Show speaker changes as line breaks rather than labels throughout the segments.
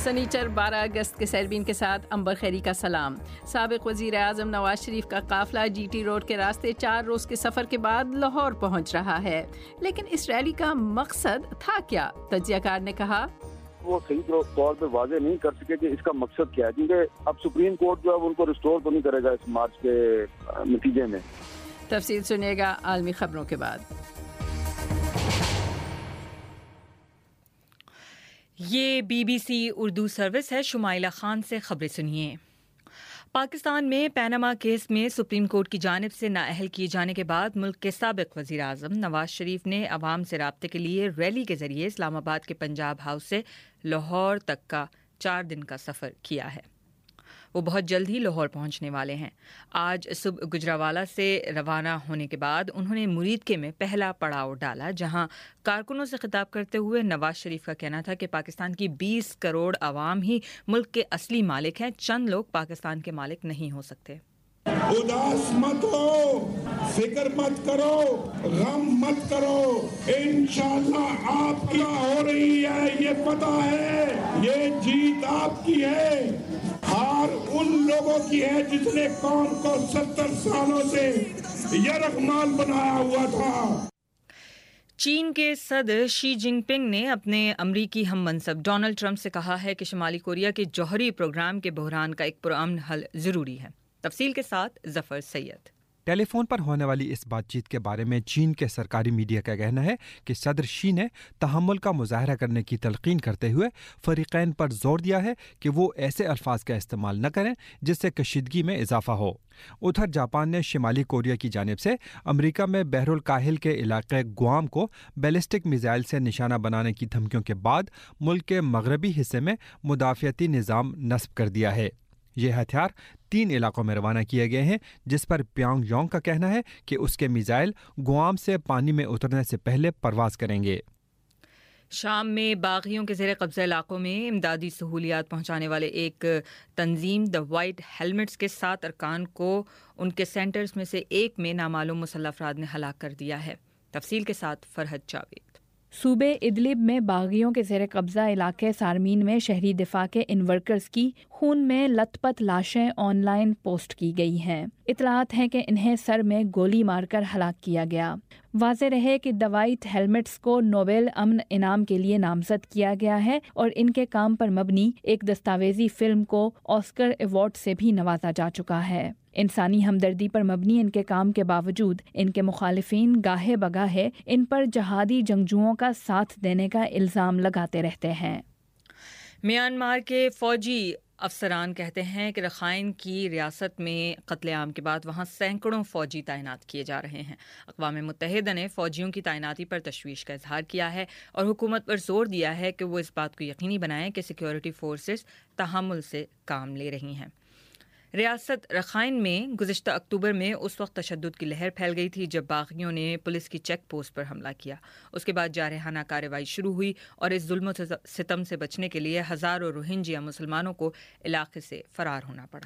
سنیچر 12 اگست کے سیربین کے ساتھ امبر خیری کا سلام. سابق وزیر اعظم نواز شریف کا قافلہ جی ٹی روڈ کے راستے 4 روز کے سفر کے بعد لاہور پہنچ رہا ہے. لیکن اس ریلی کا مقصد تھا کیا؟ تجزیہ کار نے کہا
وہ صحیح طور پہ واضح نہیں کر سکے کہ اس کا مقصد کیا ہے، کیونکہ اب سپریم کورٹ جو ہے ان کو ریسٹور تو نہیں کرے گا اس مارچ کے نتیجے میں.
تفصیل سنیے گا عالمی خبروں کے بعد.
یہ B B C Urdu service ہے. شمائلہ خان سے خبریں سنیے. پاکستان میں پیناما کیس میں سپریم کورٹ کی جانب سے نااہل کیے جانے کے بعد ملک کے سابق وزیر اعظم نواز شریف نے عوام سے رابطے کے لیے ریلی کے ذریعے اسلام آباد کے پنجاب ہاؤس سے لاہور تک کا 4 دن کا سفر کیا ہے. وہ بہت جلد ہی لاہور پہنچنے والے ہیں. آج صبح گجراوالا سے روانہ ہونے کے بعد انہوں نے مریدکے میں پہلا پڑاؤ ڈالا، جہاں کارکنوں سے خطاب کرتے ہوئے نواز شریف کا کہنا تھا کہ پاکستان کی 20 کروڑ عوام ہی ملک کے اصلی مالک ہیں، چند لوگ پاکستان کے مالک نہیں ہو سکتے.
اداس مت ہو، فکر مت کرو، غم مت کرو، انشاءاللہ آپ کی ہو رہی ہے، یہ پتہ ہے، یہ جیت آپ کی ہے. ہار ان لوگوں کی ہے جس نے قوم کو 70 سالوں سے یرغمال بنایا ہوا تھا.
چین کے صدر شی جن پنگ نے اپنے امریکی ہم منصب ڈونلڈ ٹرمپ سے کہا ہے کہ شمالی کوریا کے جوہری پروگرام کے بحران کا ایک پرامن حل ضروری ہے. تفصیل کے ساتھ ظفر سید.
ٹیلی فون پر ہونے والی اس بات چیت کے بارے میں چین کے سرکاری میڈیا کا کہنا ہے کہ صدر شی نے تحمل کا مظاہرہ کرنے کی تلقین کرتے ہوئے فریقین پر زور دیا ہے کہ وہ ایسے الفاظ کا استعمال نہ کریں جس سے کشیدگی میں اضافہ ہو. ادھر جاپان نے شمالی کوریا کی جانب سے امریکہ میں بحر الکاہل کے علاقے گوام کو بیلسٹک میزائل سے نشانہ بنانے کی دھمکیوں کے بعد ملک کے مغربی حصے میں مدافعتی نظام نصب کر دیا ہے. یہ ہتھیار 3 علاقوں میں روانہ کیے گئے ہیں، جس پر پیانگ یانگ کا کہنا ہے کہ اس کے میزائل گوام سے پانی میں اترنے سے پہلے پرواز کریں گے.
شام میں باغیوں کے زیر قبضہ علاقوں میں امدادی سہولیات پہنچانے والے ایک تنظیم دا وائٹ ہیلمٹس کے 7 ارکان کو ان کے سینٹرز میں سے ایک میں نامعلوم مسلح افراد نے ہلاک کر دیا ہے. تفصیل کے ساتھ فرحت جاوید.
صوبے ادلب میں باغیوں کے زیر قبضہ علاقے سارمین میں شہری دفاع کے ان ورکرز کی خون میں لت پت لاشیں آن لائن پوسٹ کی گئی ہیں. اطلاعات ہیں کہ انہیں سر میں گولی مار کر ہلاک کیا گیا. واضح رہے کہ دا وائٹ ہیلمٹس کو نوبل امن انعام کے لیے نامزد کیا گیا ہے اور ان کے کام پر مبنی ایک دستاویزی فلم کو آسکر ایوارڈ سے بھی نوازا جا چکا ہے. انسانی ہمدردی پر مبنی ان کے کام کے باوجود ان کے مخالفین گاہے بگاہے ان پر جہادی جنگجوؤں کا ساتھ دینے کا الزام لگاتے رہتے ہیں.
میانمار کے فوجی افسران کہتے ہیں کہ رخائن کی ریاست میں قتل عام کے بعد وہاں سینکڑوں فوجی تعینات کیے جا رہے ہیں. اقوام متحدہ نے فوجیوں کی تعیناتی پر تشویش کا اظہار کیا ہے اور حکومت پر زور دیا ہے کہ وہ اس بات کو یقینی بنائیں کہ سیکیورٹی فورسز تحمل سے کام لے رہی ہیں. ریاست رخائن میں گزشتہ اکتوبر میں اس وقت تشدد کی لہر پھیل گئی تھی جب باغیوں نے پولیس کی چیک پوسٹ پر حملہ کیا. اس کے بعد جارحانہ کارروائی شروع ہوئی اور اس ظلم و ستم سے بچنے کے لیے ہزاروں روہنجیا مسلمانوں کو علاقے سے فرار ہونا پڑا.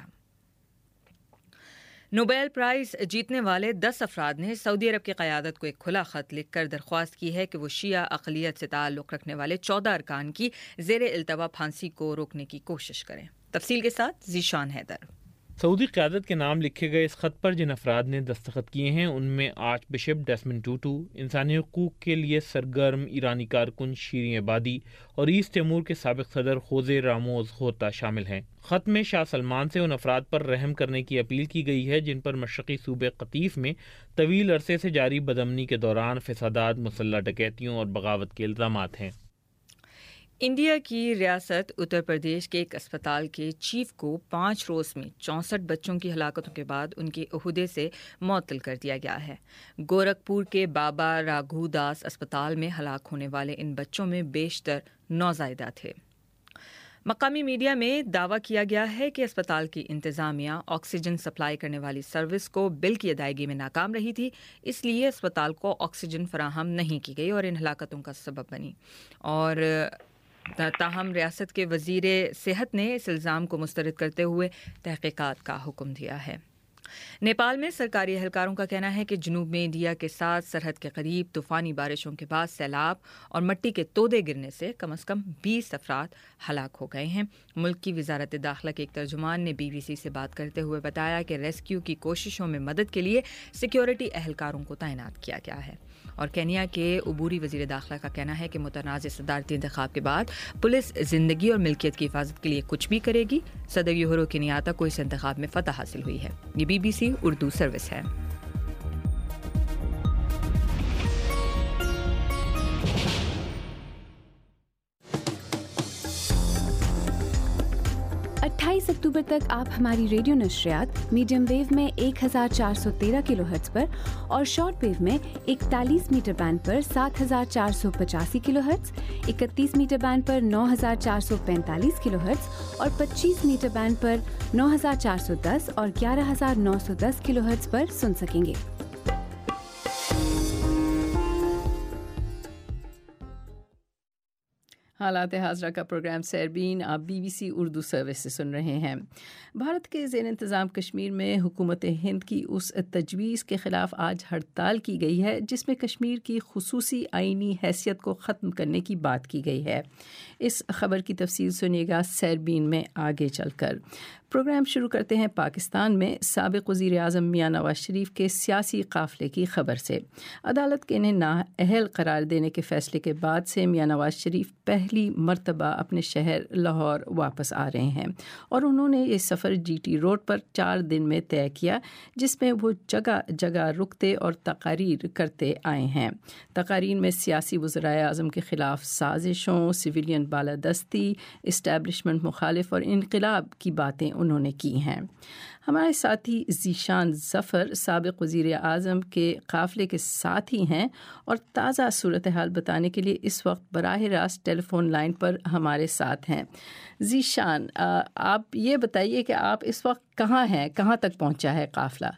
نوبیل پرائز جیتنے والے 10 افراد نے سعودی عرب کی قیادت کو ایک کھلا خط لکھ کر درخواست کی ہے کہ وہ شیعہ اقلیت سے تعلق رکھنے والے 14 ارکان کی زیر التوا پھانسی کو روکنے کی کوشش کریں. تفصیل کے ساتھ ذیشان حیدر.
سعودی قیادت کے نام لکھے گئے اس خط پر جن افراد نے دستخط کیے ہیں ان میں آرچ بشپ ڈیسمنڈ ٹوٹو، انسانی حقوق کے لیے سرگرم ایرانی کارکن شیریں عبادی اور ایسٹ تیمور کے سابق صدر خوزے راموز غوطہ شامل ہیں. خط میں شاہ سلمان سے ان افراد پر رحم کرنے کی اپیل کی گئی ہے جن پر مشرقی صوبے قطیف میں طویل عرصے سے جاری بدامنی کے دوران فسادات، مسلح ڈکیتیوں اور بغاوت کے الزامات ہیں.
انڈیا کی ریاست اتر پردیش کے ایک اسپتال کے چیف کو 5 روز میں 64 بچوں کی ہلاکتوں کے بعد ان کے عہدے سے معطل کر دیا گیا ہے. گورکھپور کے بابا راگھو داس اسپتال میں ہلاک ہونے والے ان بچوں میں بیشتر نوزائیدہ تھے. مقامی میڈیا میں دعویٰ کیا گیا ہے کہ اسپتال کی انتظامیہ آکسیجن سپلائی کرنے والی سروس کو بل کی ادائیگی میں ناکام رہی تھی، اس لیے اسپتال کو آکسیجن فراہم نہیں کی گئی اور ان ہلاکتوں کا سبب بنی. اور تاہم ریاست کے وزیر صحت نے اس الزام کو مسترد کرتے ہوئے تحقیقات کا حکم دیا ہے. नेपाल में सरकारी एहलकारों का कहना है कि जनूब में इंडिया के साथ सरहद के करीब तूफानी बारिशों के बाद सैलाब और मिट्टी के तोदे गिरने से कम 20 अफराद हलाक हो गए हैं। मुल्क की वजारत दाखिला के एक तर्जुमान ने BBC से बात करते हुए बताया कि रेस्क्यू की कोशिशों में मदद के लिए सिक्योरिटी एहलकारों को तैनात किया गया है। और केन्या के अबूरी वजीर दाखिला का कहना है कि मुतनाज़ सदारती इंतखाब के बाद पुलिस जिंदगी और मिल्कियत की हिफाजत के लिए कुछ भी करेगी। सदर यूहरो केनियात्ता को इस इंतखाब में फतह हासिल हुई है। ये BBC उर्दू सर्विस है।
अक्टूबर तक आप हमारी रेडियो नशरियात मीडियम वेव में 1413 किलोहर्ट्ज पर और शॉर्ट वेव में 41 मीटर बैंड पर 7485 किलोहर्ट्ज, 31 मीटर बैंड पर 9445 किलोहर्ट्ज और 25 मीटर बैंड पर 9410 और 11910 किलोहर्ट्ज पर सुन सकेंगे।
हालात हाज़रा का प्रोग्राम सैरबीन आप BBC उर्दू सर्विस से सुन रहे हैं। भारत के ज़ेर इंतज़ाम कश्मीर में हुकूमत हिंद की उस तजवीज़ के ख़िलाफ़ आज हड़ताल की गई है जिसमें कश्मीर की खुसूसी आइनी हैसियत को ख़त्म करने की बात की गई है। इस ख़बर की तफसील सुनिएगा सैरबीन में आगे चलकर। प्रोग्राम शुरू करते हैं पाकिस्तान में साबिक़ वज़ीर आज़म मियां नवाज शरीफ के सियासी काफ़िले की खबर से। अदालत के इन्हें नाअहल करार देने के फ़ैसले के बाद से मियां नवाज शरीफ पहली मर्तबा अपने शहर लाहौर वापस आ रहे हैं और उन्होंने ये सफ़र GT रोड पर 4 दिन में तय किया जिसमें वो जगह जगह रुकते और तकारीर करते आए हैं। तकारीर में सियासी वज़राए आज़म के ख़िलाफ़ साजिशों, सिविलियन बालादस्ती, इस्टेब्लिशमेंट मुखालिफ और इनक़िलाब की बातें उन्होंने की हैं। हमारे साथी ज़ीशान ज़फ़र साबिक़ वज़ीर आज़म के काफ़िले के साथ ही हैं और ताज़ा सूरत हाल बताने के लिए इस वक्त बराह रास्त टेलीफोन लाइन पर हमारे साथ हैं। ज़ीशान, आप ये बताइए कि आप इस वक्त कहाँ हैं, कहाँ तक पहुँचा है काफ़िला?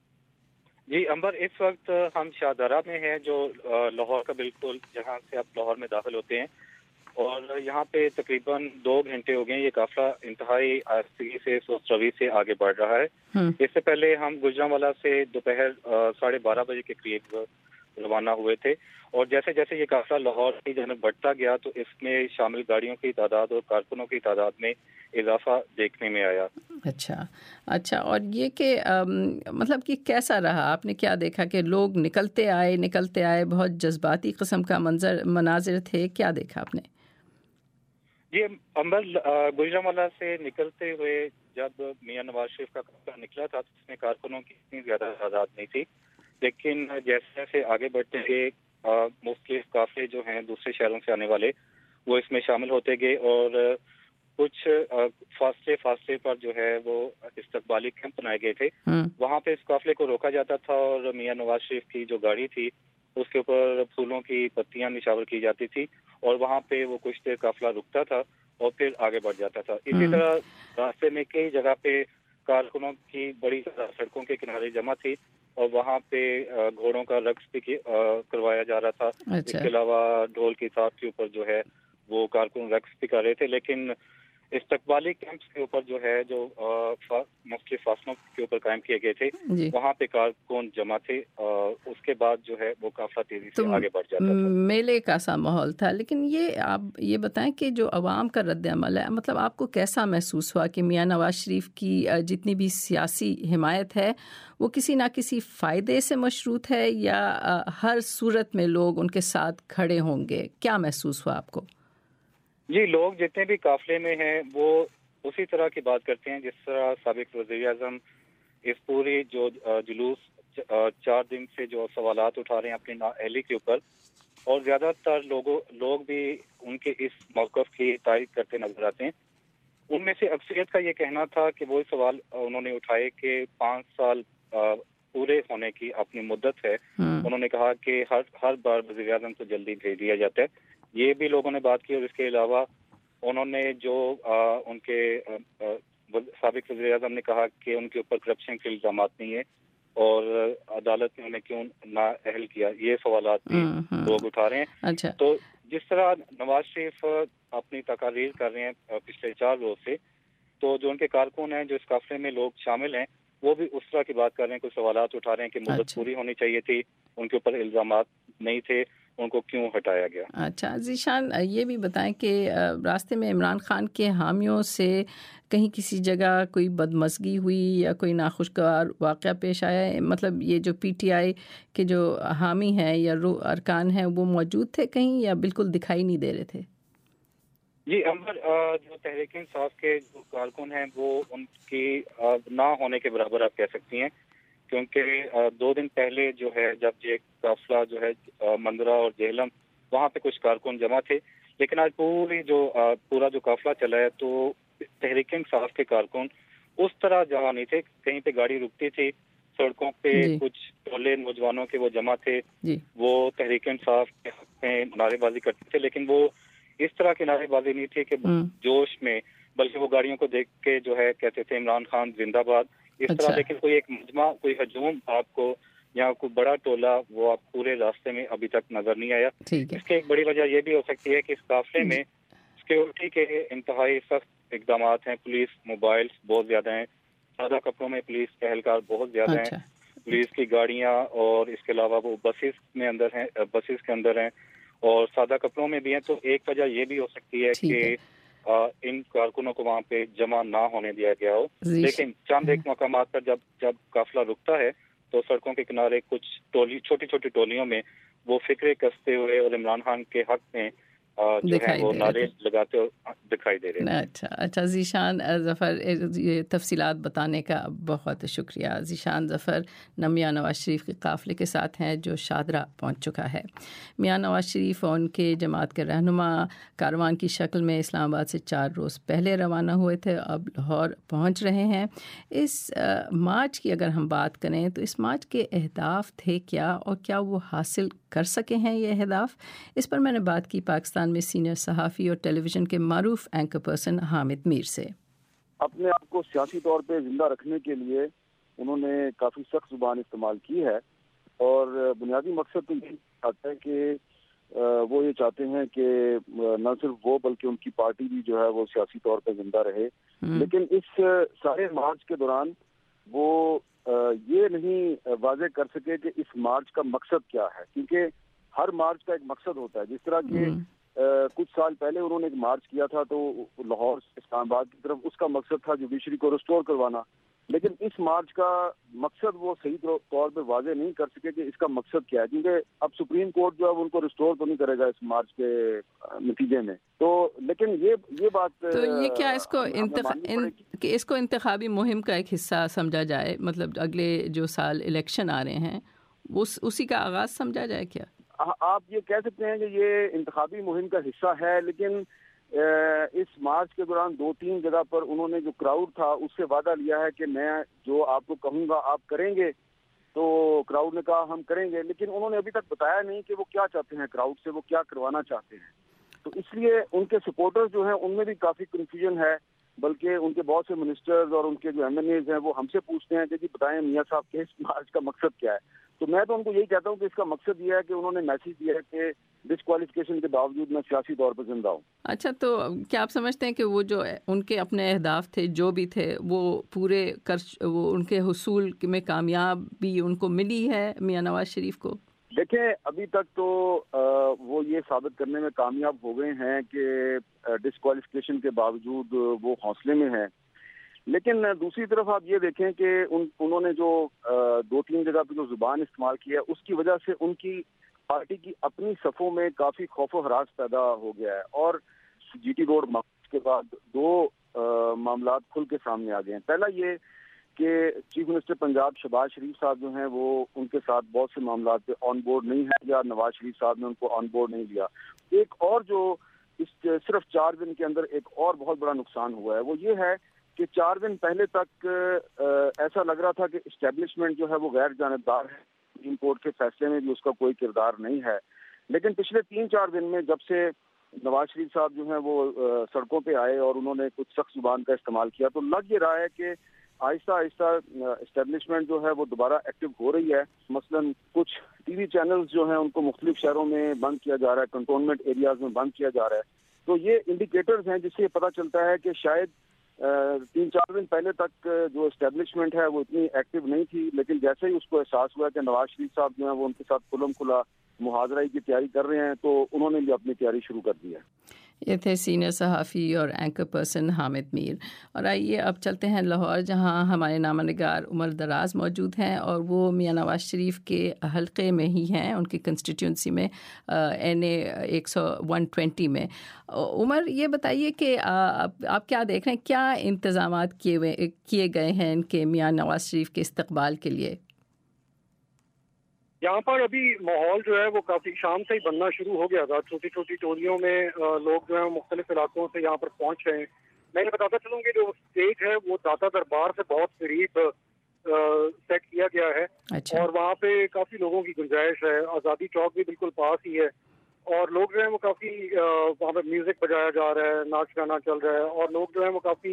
जी अंबर, इस वक्त हम शाहदरा में हैं जो लाहौर का बिल्कुल जहाँ से आप लाहौर में दाखिल होते हैं और यहाँ पे तकरीबन 2 घंटे हो गए ये काफिला इंतहाई आहिस्तगी से सोच रवी से आगे बढ़ रहा है। इससे पहले हम गुजरांवाला से दोपहर 12:30 बजे के करीब रवाना हुए थे और जैसे जैसे ये काफिला लाहौर की जानब बढ़ता गया तो इसमें शामिल गाड़ियों की तादाद और कारकुनों की तादाद में इजाफा देखने में आया।
अच्छा, और ये कि मतलब कि कैसा रहा? आपने क्या देखा कि लोग निकलते आए, बहुत जज्बाती किस्म का मनाजिर थे, क्या देखा आपने?
ये अंबर, गुजरांवाला से निकलते हुए जब मियां नवाज शरीफ का काफिला निकला था तो इसमें कारकुनों की इतनी ज्यादा तादाद नहीं थी, लेकिन जैसे जैसे आगे बढ़ते गए मुख्तलिफ काफिले जो हैं दूसरे शहरों से आने वाले वो इसमें शामिल होते गए और कुछ फासले पर जो है वो इस्तकबाली कैंप बनाए गए थे। वहाँ पे इस काफिले को रोका जाता था और मियां नवाज शरीफ की जो गाड़ी थी उसके ऊपर फूलों की पत्तियां निशावर की जाती थी और वहाँ पे वो कुछ देर काफिला रुकता था और फिर आगे बढ़ जाता था। इसी तरह रास्ते में कई जगह पे कारकुनों की बड़ी सड़कों के किनारे जमा थी और वहाँ पे घोड़ों का रक्स भी करवाया जा रहा था। इसके अलावा ढोल की थाप के ऊपर जो है वो कारकुन रक्स भी कर रहे थे, लेकिन इस्तकबाली कैंप्स के ऊपर जो है जो मुख्तलिफ फासलों के ऊपर कायम किए गए थे वहाँ पे कारकुन जमा थे और उसके बाद जो है वो काफिला तेजी से आगे बढ़ जाता था।
मेले का सा माहौल था, लेकिन ये आप ये बताएं कि जो अवाम का रद्द-ए-अमल है, मतलब आपको कैसा महसूस हुआ कि मियां नवाज शरीफ की जितनी भी सियासी हिमायत है वो किसी ना किसी फ़ायदे से मशरूत है या हर सूरत में लोग उनके साथ खड़े होंगे? क्या महसूस हुआ आपको?
जी, लोग जितने भी काफिले में हैं वो उसी तरह की बात करते हैं जिस तरह साबिक़ वज़ीर आज़म इस पूरी जो जुलूस 4 दिन से जो सवालात उठा रहे हैं अपनी नाअहली के ऊपर और ज़्यादातर लोग भी उनके इस मौक़िफ़ की तारीफ़ करते नजर आते हैं। उनमें से अक्सरियत का ये कहना था कि वो सवाल उन्होंने उठाए कि 5 साल पूरे होने की अपनी मुद्दत है। उन्होंने कहा कि हर बार वज़ीर आज़म को जल्दी भेज दिया जाता है, ये भी लोगों ने बात की और इसके अलावा उन्होंने जो उनके साबिक़ वज़ीर आज़म ने कहा कि उनके ऊपर करप्शन के इल्ज़ाम नहीं है और अदालत ने उन्हें क्यों नाअहल किया, ये सवालात भी लोग उठा रहे हैं।
अच्छा।
तो जिस तरह नवाज शरीफ अपनी तकारीर कर रहे हैं पिछले 4 रोज से, तो जो उनके कारकुन हैं जो इस काफिले में लोग शामिल हैं وہ بھی اس طرح کی بات کر رہے ہیں, کچھ سوالات اٹھا رہے ہیں کہ مدت پوری ہونی چاہیے تھی, ان کے اوپر الزامات نہیں تھے, ان کو کیوں ہٹایا گیا.
اچھا ذیشان, یہ بھی بتائیں کہ راستے میں عمران خان کے حامیوں سے کہیں کسی جگہ کوئی بدمزگی ہوئی یا کوئی ناخوشگوار واقعہ پیش آیا ہے؟ مطلب یہ جو پی ٹی آئی کے جو حامی ہیں یا ارکان ہیں وہ موجود تھے کہیں یا بالکل دکھائی نہیں دے رہے تھے؟
جی امبر, جو تحریک انصاف کے جو کارکن ہیں وہ ان کی نہ ہونے کے برابر آپ کہہ سکتی ہیں, کیونکہ 2 دن پہلے جو ہے جب یہ قافلہ جو ہے مندرہ اور جہلم وہاں پہ کچھ کارکن جمع تھے, لیکن آج پورا جو قافلہ چلا ہے تو تحریک انصاف کے کارکن اس طرح جمع نہیں تھے. کہیں پہ گاڑی رکتی تھی, سڑکوں پہ کچھ ٹولے نوجوانوں کے وہ جمع تھے, وہ تحریک انصاف کے حق میں نعرے بازی کرتے تھے, لیکن وہ اس طرح کی نعرے بازی نہیں تھی کہ جوش میں, بلکہ وہ گاڑیوں کو دیکھ کے جو ہے کہتے تھے عمران خان زندہ باد اس طرح. لیکن کوئی ایک مجمع, کوئی ہجوم آپ کو یا کوئی بڑا ٹولہ وہ آپ پورے راستے میں ابھی تک نظر نہیں آیا. اس کی ایک بڑی وجہ یہ بھی ہو سکتی ہے کہ اس قافلے میں سیکورٹی کے انتہائی سخت اقدامات ہیں. پولیس موبائلز بہت زیادہ ہیں, سادہ کپڑوں میں پولیس کے اہلکار بہت زیادہ ہیں, پولیس کی گاڑیاں اور اس کے علاوہ وہ بسز کے اندر ہیں اور سادہ کپڑوں میں بھی ہیں. تو ایک وجہ یہ بھی ہو سکتی ہے کہ ان کارکنوں کو وہاں پہ جمع نہ ہونے دیا گیا ہو. لیکن چند ایک مقامات پر جب قافلہ رکتا ہے تو سڑکوں کے کنارے کچھ چھوٹی چھوٹی ٹولیوں میں وہ فکرے کستے ہوئے اور عمران خان کے حق میں جو ہے وہ نعرے لگاتے ہوئے دکھائی دے رہے ہیں.
اچھا ذیشان ظفر, یہ تفصیلات بتانے کا بہت شکریہ. ذیشان ظفر میاں نواز شریف کے قافلے کے ساتھ ہیں جو شادرہ پہنچ چکا ہے. میاں نواز شریف اور ان کے جماعت کے رہنما کاروان کی شکل میں اسلام آباد سے 4 روز پہلے روانہ ہوئے تھے, اب لاہور پہنچ رہے ہیں. اس مارچ کی اگر ہم بات کریں تو اس مارچ کے اہداف تھے کیا اور کیا وہ حاصل کر سکے ہیں یہ اہداف؟ اس پر میں نے بات کی پاکستان میں سینئر صحافی اور ٹیلی ویژن کے معروف اینکر پرسن حامد میر سے.
اپنے آپ کو سیاسی طور پہ زندہ رکھنے کے لیے انہوں نے کافی سخت زبان استعمال کی ہے اور بنیادی مقصد تو یہ آتا ہے کہ وہ یہ چاہتے ہیں کہ نہ صرف وہ بلکہ ان کی پارٹی بھی جو ہے وہ سیاسی طور پہ زندہ رہے. لیکن اس سارے مارچ کے دوران وہ یہ نہیں واضح کر سکے کہ اس مارچ کا مقصد کیا ہے, کیونکہ ہر مارچ کا ایک مقصد ہوتا ہے. جس طرح کہ کچھ سال پہلے انہوں نے ایک مارچ کیا تھا تو لاہور سے اسلام آباد کی طرف, اس کا مقصد تھا جوڈیشری کو ریسٹور کروانا. لیکن اس مارچ کا مقصد وہ صحیح طور پہ واضح نہیں کر سکے کہ اس کا مقصد کیا ہے, کیونکہ اب سپریم کورٹ جو ہے ان کو ریسٹور تو نہیں کرے گا اس مارچ کے نتیجے میں. تو لیکن یہ بات
تو یہ کیا اس کو انتخابی مہم کا ایک حصہ سمجھا جائے, مطلب اگلے جو سال الیکشن آ رہے ہیں اسی کا آغاز سمجھا جائے کیا؟
آپ یہ کہہ سکتے ہیں کہ یہ انتخابی مہم کا حصہ ہے, لیکن اس مارچ کے دوران 2-3 جگہ پر انہوں نے جو کراؤڈ تھا اس سے وعدہ لیا ہے کہ میں جو آپ کو کہوں گا آپ کریں گے. تو کراؤڈ نے کہا ہم کریں گے, لیکن انہوں نے ابھی تک بتایا نہیں کہ وہ کیا چاہتے ہیں کراؤڈ سے, وہ کیا کروانا چاہتے ہیں. تو اس لیے ان کے سپورٹر جو ہیں ان میں بھی کافی کنفیوژن ہے, بلکہ ان کے بہت سے منسٹرز اور ان کے جو ایم این ایز ہیں وہ ہم سے پوچھتے ہیں کہ جی بتائیں میاں صاحب کہ اس مارچ کا مقصد کیا ہے. تو میں تو ان کو یہی کہتا ہوں کہ اس کا مقصد یہ ہے کہ انہوں نے میسج دیا ہے کہ ڈسکوالیفیکیشن کے باوجود میں سیاسی طور پر زندہ ہوں.
اچھا, تو کیا آپ سمجھتے ہیں کہ وہ جو ان کے اپنے اہداف تھے جو بھی تھے وہ پورے وہ ان کے حصول میں کامیابی ان کو ملی ہے میاں نواز شریف کو؟
دیکھیں ابھی تک تو وہ یہ ثابت کرنے میں کامیاب ہو گئے ہیں کہ ڈسکوالیفیکیشن کے باوجود وہ حوصلے میں ہیں. لیکن دوسری طرف آپ یہ دیکھیں کہ انہوں نے جو 2-3 جگہ پہ جو زبان استعمال کی ہے اس کی وجہ سے ان کی پارٹی کی اپنی صفوں میں کافی خوف و ہراس پیدا ہو گیا ہے. اور جی ٹی روڈ مارچ کے بعد 2 معاملات کھل کے سامنے آ گئے ہیں. پہلا یہ کہ چیف منسٹر پنجاب شہباز شریف صاحب جو ہیں وہ ان کے ساتھ بہت سے معاملات پہ آن بورڈ نہیں ہیں یا نواز شریف صاحب نے ان کو آن بورڈ نہیں لیا. ایک اور جو اس صرف 4 دن کے اندر ایک اور بہت بڑا نقصان ہوا ہے وہ یہ ہے کہ 4 دن پہلے تک ایسا لگ رہا تھا کہ اسٹیبلشمنٹ جو ہے وہ غیر جانبدار ہے, سپریم کورٹ کے فیصلے میں بھی اس کا کوئی کردار نہیں ہے. لیکن پچھلے 3-4 دن میں جب سے نواز شریف صاحب جو ہیں وہ سڑکوں پہ آئے اور انہوں نے کچھ سخت زبان کا استعمال کیا تو لگ یہ رہا ہے کہ آہستہ آہستہ اسٹیبلشمنٹ جو ہے وہ دوبارہ ایکٹیو ہو رہی ہے. مثلا کچھ ٹی وی چینلز جو ہیں ان کو مختلف شہروں میں بند کیا جا رہا ہے, کنٹونمنٹ ایریاز میں بند کیا جا رہا ہے. تو یہ انڈیکیٹرز ہیں جس سے یہ پتہ چلتا ہے کہ شاید 3-4 دن پہلے تک جو اسٹیبلشمنٹ ہے وہ اتنی ایکٹیو نہیں تھی، لیکن جیسے ہی اس کو احساس ہوا کہ نواز شریف صاحب جو ہیں وہ ان کے ساتھ کھلم کھلا محاذرہ کی تیاری کر رہے ہیں تو انہوں نے بھی اپنی تیاری شروع کر دی ہے.
یہ تھے سینئر صحافی اور اینکر پرسن حامد میر. اور آئیے اب چلتے ہیں لاہور، جہاں ہمارے نامہ نگار عمر دراز موجود ہیں اور وہ میاں نواز شریف کے حلقے میں ہی ہیں، ان کی کنسٹیٹیوئنسی میں NA 120 میں. عمر، یہ بتائیے کہ آپ کیا دیکھ رہے ہیں، کیا انتظامات کیے گئے ہیں ان کے میاں نواز شریف کے استقبال کے لیے؟
یہاں پر ابھی ماحول جو ہے وہ کافی شام سے ہی بننا شروع ہو گیا تھا. چھوٹی چھوٹی ٹولیوں میں لوگ جو ہیں مختلف علاقوں سے یہاں پر پہنچ رہے ہیں. میں یہ بتاتا چلوں کہ جو اسٹیج ہے وہ داتا دربار سے بہت قریب سیٹ کیا گیا ہے.
اچھا.
اور وہاں پہ کافی لوگوں کی گنجائش ہے. آزادی چوک بھی بالکل پاس ہی ہے اور لوگ جو ہیں وہ کافی وہاں پہ میوزک بجایا جا رہا ہے، ناچ گانا چل رہا ہے اور لوگ جو ہیں وہ کافی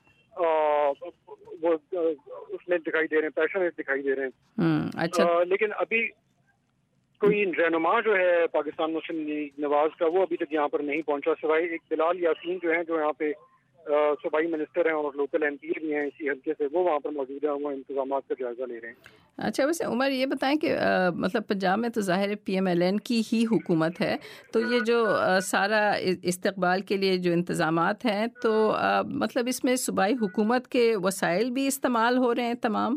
وہ اس میں دکھائی دے رہے ہیں، پیشنیٹ دکھائی دے رہے ہیں.
اچھا.
لیکن ابھی کوئی رہنما جو ہے پاکستان مسلم لیگ نواز کا وہ ابھی تک یہاں پر نہیں پہنچا، سوائے ایک بلال یاسین جو ہیں جو یہاں پہ صوبائی منسٹر ہیں اور لوکل MP بھی ہیں اسی حلقے سے، وہ وہاں پر موجود ہیں، وہ انتظامات کا جائزہ لے رہے ہیں.
اچھا، ویسے عمر یہ بتائیں کہ مطلب پنجاب میں تو ظاہر PMLN کی ہی حکومت ہے، تو یہ جو سارا استقبال کے لیے جو انتظامات ہیں تو مطلب اس میں صوبائی حکومت کے وسائل بھی استعمال ہو رہے ہیں تمام؟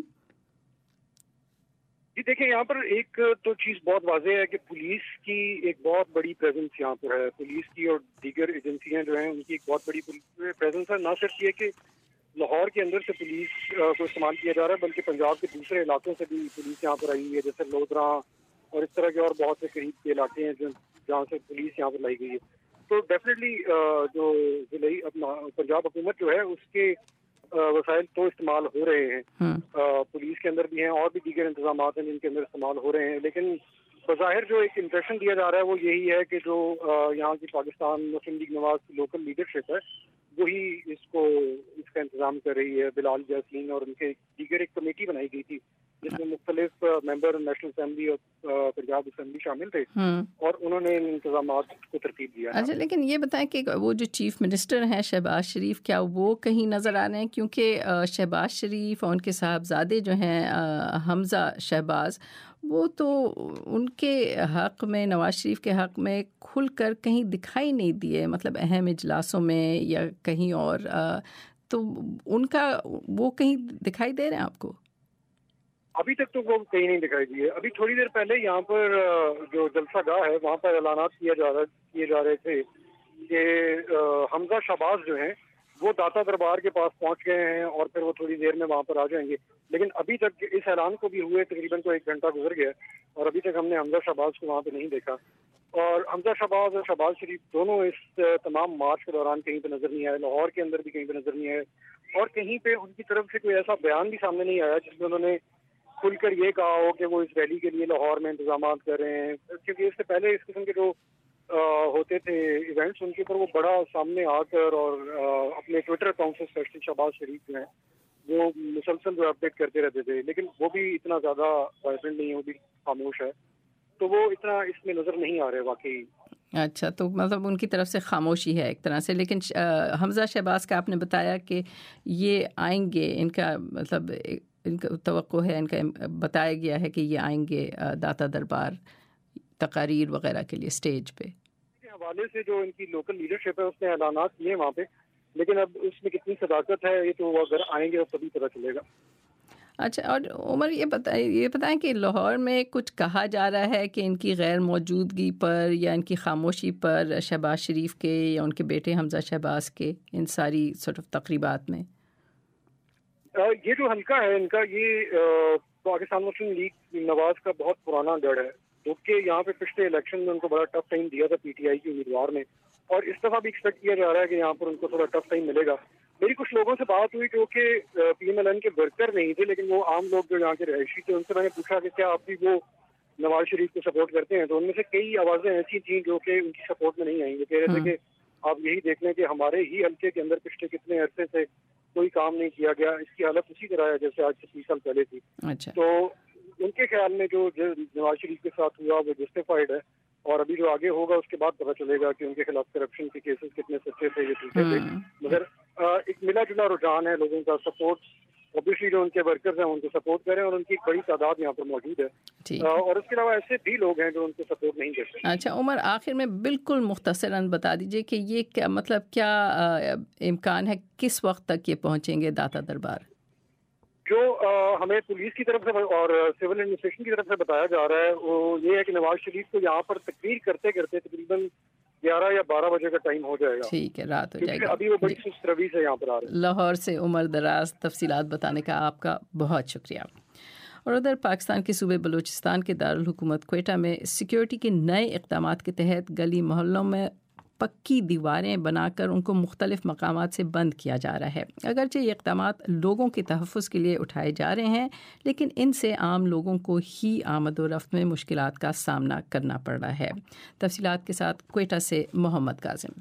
جی دیکھیں، یہاں پر ایک تو چیز بہت واضح ہے کہ پولیس کی ایک بہت بڑی پریزنس یہاں پر ہے. پولیس کی اور دیگر ایجنسیاں جو ہیں ان کی ایک بہت بڑی پریزنس ہے. نہ صرف یہ کہ لاہور کے اندر سے پولیس کو استعمال کیا جا رہا ہے بلکہ پنجاب کے دوسرے علاقوں سے بھی پولیس یہاں پر آئی ہوئی ہے، جیسے لودھرا اور اس طرح کے اور بہت سے قریب کے علاقے ہیں جہاں سے پولیس یہاں پر لائی گئی ہے. تو ڈیفینیٹلی جو ضلعی اپنا پنجاب حکومت جو ہے اس کے وسائل تو استعمال ہو رہے ہیں. پولیس کے اندر بھی ہیں اور بھی دیگر انتظامات ہیں جن کے اندر استعمال ہو رہے ہیں. لیکن بظاہر جو ایک امپریشن دیا جا رہا ہے وہ یہی ہے کہ جو یہاں کی پاکستان مسلم لیگ نواز کی لوکل لیڈرشپ ہے وہی اس کا انتظام کر رہی ہے. بلال یاسین اور ان کے دیگر ایک کمیٹی بنائی گئی تھی جس میں مختلف ممبر نیشنل اسمبلی اور پنجاب اسمبلی شامل تھے اور انہوں نے ان انتظامات کو ترتیب دیا.
اچھا، لیکن یہ بتائیں کہ وہ جو چیف منسٹر ہیں شہباز شریف، کیا وہ کہیں نظر آ رہے ہیں؟ کیونکہ شہباز شریف اور ان کے صاحبزادے جو ہیں حمزہ شہباز، وہ تو ان کے حق میں، نواز شریف کے حق میں کھل کر کہیں دکھائی نہیں دیے، مطلب اہم اجلاسوں میں یا کہیں اور. تو ان کا وہ کہیں دکھائی دے رہے ہیں آپ کو؟
ابھی تک تو وہ کہیں نہیں دکھائی دیے. ابھی تھوڑی دیر پہلے یہاں پر جو جلسہ گاہ ہے وہاں پر اعلانات کیے جا رہے تھے کہ حمزہ شہباز جو ہیں وہ داتا دربار کے پاس پہنچ گئے ہیں اور پھر وہ تھوڑی دیر میں وہاں پر آ جائیں گے. لیکن ابھی تک اس اعلان کو بھی ہوئے تقریباً تو 1 گھنٹہ گزر گیا اور ابھی تک ہم نے حمزہ شہباز کو وہاں پہ نہیں دیکھا. اور حمزہ شہباز اور شہباز شریف دونوں اس تمام مارچ کے دوران کہیں پہ نظر نہیں آئے. لاہور کے اندر بھی کہیں پہ نظر نہیں آئے اور کہیں پہ ان کی طرف سے کوئی ایسا بیان بھی سامنے نہیں آیا جس میں انہوں نے کھل کر یہ کہا ہو کہ وہ اس ریلی کے لیے لاہور میں انتظامات کر رہے ہیں. کیونکہ اس سے پہلے اس قسم کے جو ہوتے تھے ایونٹس ان کے اوپر وہ بڑا سامنے آ کر اور اپنے ٹویٹر اکاؤنٹ سے اسپیشلی شہباز شریف جو ہیں وہ مسلسل جو اپڈیٹ کرتے رہتے تھے. لیکن وہ بھی اتنا زیادہ وائبرنٹ نہیں ہے، وہ بھی خاموش ہے، تو وہ اتنا اس میں نظر نہیں آ رہے واقعی.
اچھا، تو مطلب ان کی طرف سے خاموشی ہے ایک طرح سے. لیکن حمزہ شہباز کا آپ نے بتایا کہ یہ آئیں گے، ان کا مطلب ان کا توقع ہے، ان کا بتایا گیا ہے کہ یہ آئیں گے داتا دربار تقاریر وغیرہ کے لیے اسٹیج پہ.
حوالے سے جو ان کی لوکل لیڈرشپ ہے اس نے اعلانات کیے وہاں پہ، لیکن اب اس میں کتنی صداقت ہے یہ تو وہ اگر آئیں گے تبھی پتہ چلے گا.
اچھا، اور عمر یہ بتائیں کہ لاہور میں کچھ کہا جا رہا ہے کہ ان کی غیر موجودگی پر یا ان کی خاموشی پر شہباز شریف کے یا ان کے بیٹے حمزہ شہباز کے ان ساری تقریبات میں
یہ جو حلقہ ہے ان کا یہ پاکستان مسلم لیگ نواز کا بہت پرانا گڑھ ہے، کیونکہ یہاں پہ پچھلے الیکشن میں ان کو بڑا ٹف ٹائم دیا تھا PTI کے امیدوار نے، اور اس دفعہ بھی ایکسپیکٹ کیا جا رہا ہے کہ یہاں پر ان کو تھوڑا ٹف ٹائم ملے گا. میری کچھ لوگوں سے بات ہوئی جو کہ PMLN کے ورکر نہیں تھے لیکن وہ عام لوگ جو یہاں کے رہائشی تھے، ان سے میں نے پوچھا کہ کیا آپ بھی وہ نواز شریف کو سپورٹ کرتے ہیں، تو ان میں سے کئی آوازیں ایسی تھیں جو کہ ان کی سپورٹ میں نہیں آئیں. وہ کہہ رہے تھے کہ آپ یہی دیکھ لیں کہ ہمارے ہی حلقے کے اندر پچھلے کتنے عرصے سے کوئی کام نہیں کیا گیا، اس کی حالت اسی طرح ہے جیسے آج سے 30 سال پہلے تھی. تو ان کے خیال میں جو نواز شریف کے ساتھ ہوا وہ جسٹیفائڈ ہے، اور ابھی جو آگے ہوگا اس کے بعد پتہ چلے گا کہ ان کے خلاف کرپشن کے کیسز کتنے سچے تھے یا جھوٹے تھے. مگر ایک ملا جلا رجحان ہے لوگوں کا سپورٹ. اوبیسلی جو ان کے ورکرز ہیں ان کو سپورٹ کریں اور ان کی ایک بڑی تعداد یہاں پر موجود ہے اور اس کے علاوہ ایسے بھی لوگ ہیں جو ان کو سپورٹ نہیں کرتے.
اچھا عمر، آخر میں بالکل مختصراً بتا دیجئے کہ یہ کیا مطلب کیا امکان ہے کس وقت تک یہ پہنچیں گے داتا دربار؟
جو ہمیں پولیس کی طرف سے اور سول ایڈمنسٹریشن کی طرف سے بتایا جا رہا ہے وہ یہ ہے کہ نواز شریف کو یہاں پر تقریر کرتے کرتے تقریباً 11 یا 12 بجے کا ٹائم ہو جائے گا.
ٹھیک ہے، رات ہو جائے گا.
ابھی وہ بڑی سست روی سے یہاں پر آ رہے ہیں.
لاہور سے عمر دراز تفصیلات بتانے کا آپ کا بہت شکریہ. اور ادھر پاکستان کے صوبے بلوچستان کے دارالحکومت کوئٹہ میں سیکیورٹی کے نئے اقدامات کے تحت گلی محلوں میں پکی دیواریں بنا کر ان کو مختلف مقامات سے بند کیا جا رہا ہے. اگرچہ یہ اقدامات لوگوں کے تحفظ کے لیے اٹھائے جا رہے ہیں، لیکن ان سے عام لوگوں کو ہی آمد و رفت میں مشکلات کا سامنا کرنا پڑ رہا ہے. تفصیلات کے ساتھ کوئٹہ سے محمد کاظم.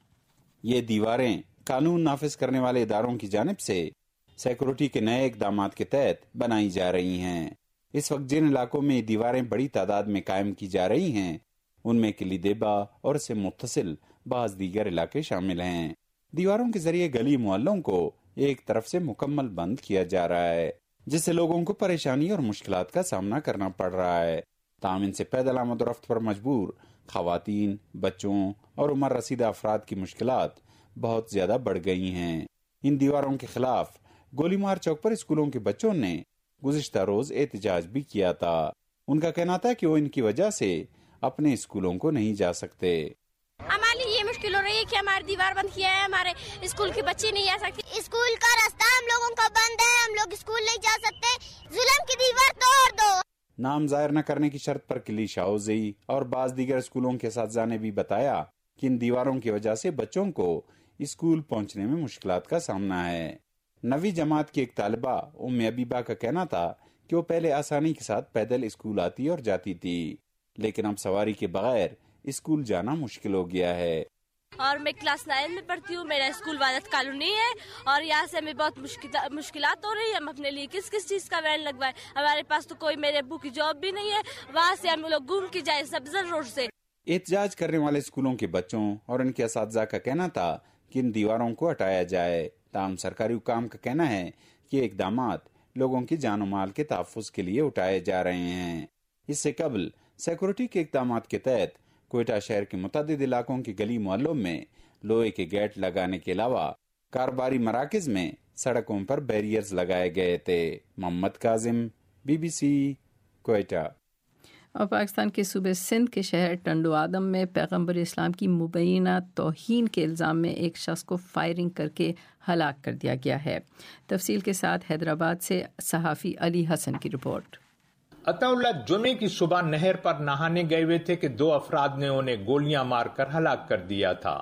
یہ دیواریں قانون نافذ کرنے والے اداروں کی جانب سے سیکورٹی کے نئے اقدامات کے تحت بنائی جا رہی ہیں. اس وقت جن علاقوں میں یہ دیواریں بڑی تعداد میں قائم کی جا رہی ہیں ان میں قلی دیبا اور اس سے متصل بعض دیگر علاقے شامل ہیں. دیواروں کے ذریعے گلی محلوں کو ایک طرف سے مکمل بند کیا جا رہا ہے، جس سے لوگوں کو پریشانی اور مشکلات کا سامنا کرنا پڑ رہا ہے. تاہم ان سے پیدل آمد و رفت پر مجبور خواتین، بچوں اور عمر رسیدہ افراد کی مشکلات بہت زیادہ بڑھ گئی ہیں. ان دیواروں کے خلاف گولی مار چوک پر اسکولوں کے بچوں نے گزشتہ روز احتجاج بھی کیا تھا. ان کا کہنا تھا کہ وہ ان کی وجہ سے اپنے اسکولوں کو نہیں جا سکتے.
ہمارے لیے یہ مشکل ہو رہی ہے کہ ہماری دیوار بند کیا ہے، ہمارے اسکول کے بچے نہیں آ سکتے. اسکول کا راستہ ہم لوگوں کا بند ہے، ہم لوگ اسکول نہیں جا سکتے. ظلم کی دیوار توڑ دو.
نام ظاہر نہ کرنے کی شرط پر قلی شاہوزئی اور بعض دیگر اسکولوں کے اساتذہ نے بھی بتایا کہ ان دیواروں کی وجہ سے بچوں کو اسکول پہنچنے میں مشکلات کا سامنا ہے. 9ویں جماعت کی ایک طالبہ ام ابیبہ کا کہنا تھا کہ وہ پہلے آسانی کے ساتھ پیدل اسکول آتی اور جاتی تھی، لیکن اب سواری کے بغیر اسکول جانا مشکل ہو گیا ہے.
اور میں کلاس 9 میں پڑھتی ہوں. میرا اسکول وادت کالونی ہے اور یہاں سے ہمیں بہت مشکلات ہو رہی ہے. ہم اپنے لیے کس چیز کا وین لگوائے؟ ہمارے پاس تو کوئی میرے ابو کی جاب بھی نہیں ہے. وہاں سے ہم لوگ گھوم کے جائیں سبزر روڈ سے.
احتجاج کرنے والے اسکولوں کے بچوں اور ان کے اساتذہ کا کہنا تھا کہ ان دیواروں کو ہٹایا جائے. تاہم سرکاری حکام کا کہنا ہے کہ اقدامات لوگوں کی جان و مال کے تحفظ کے لیے اٹھائے جا رہے ہیں. اس سے قبل سیکورٹی کے اقدامات کے تحت کوئٹہ شہر کے متعدد علاقوں کے گلی محلوں میں لوہے کے گیٹ لگانے کے علاوہ کاروباری مراکز میں سڑکوں پر بیریئرز لگائے گئے تھے. محمد کاظم، BBC کوئٹہ.
اور پاکستان کے صوبے سندھ کے شہر ٹنڈو آدم میں پیغمبر اسلام کی مبینہ توہین کے الزام میں ایک شخص کو فائرنگ کر کے ہلاک کر دیا گیا ہے. تفصیل کے ساتھ حیدرآباد سے صحافی علی حسن کی رپورٹ.
عطا اللہ جمعے کی صبح نہر پر نہانے گئے ہوئے تھے کہ 2 افراد نے انہیں گولیاں مار کر ہلاک کر دیا تھا.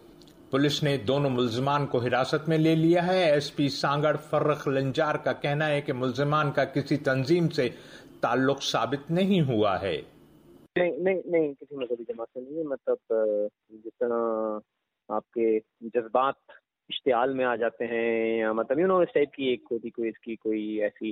پولیس نے دونوں ملزمان کو حراست میں لے لیا ہے. SP سانگڑ فرخ لنجار کا کہنا ہے کہ ملزمان کا کسی تنظیم سے تعلق ثابت نہیں ہوا ہے.
نہیں کسی مذہبی جماعت سے نہیں ہے. مطلب جس طرح آپ کے جذبات اشتعال میں آ جاتے ہیں یا مطلب اس ٹائپ کی ایک ہوتی کوئی اس کی کوئی ایسی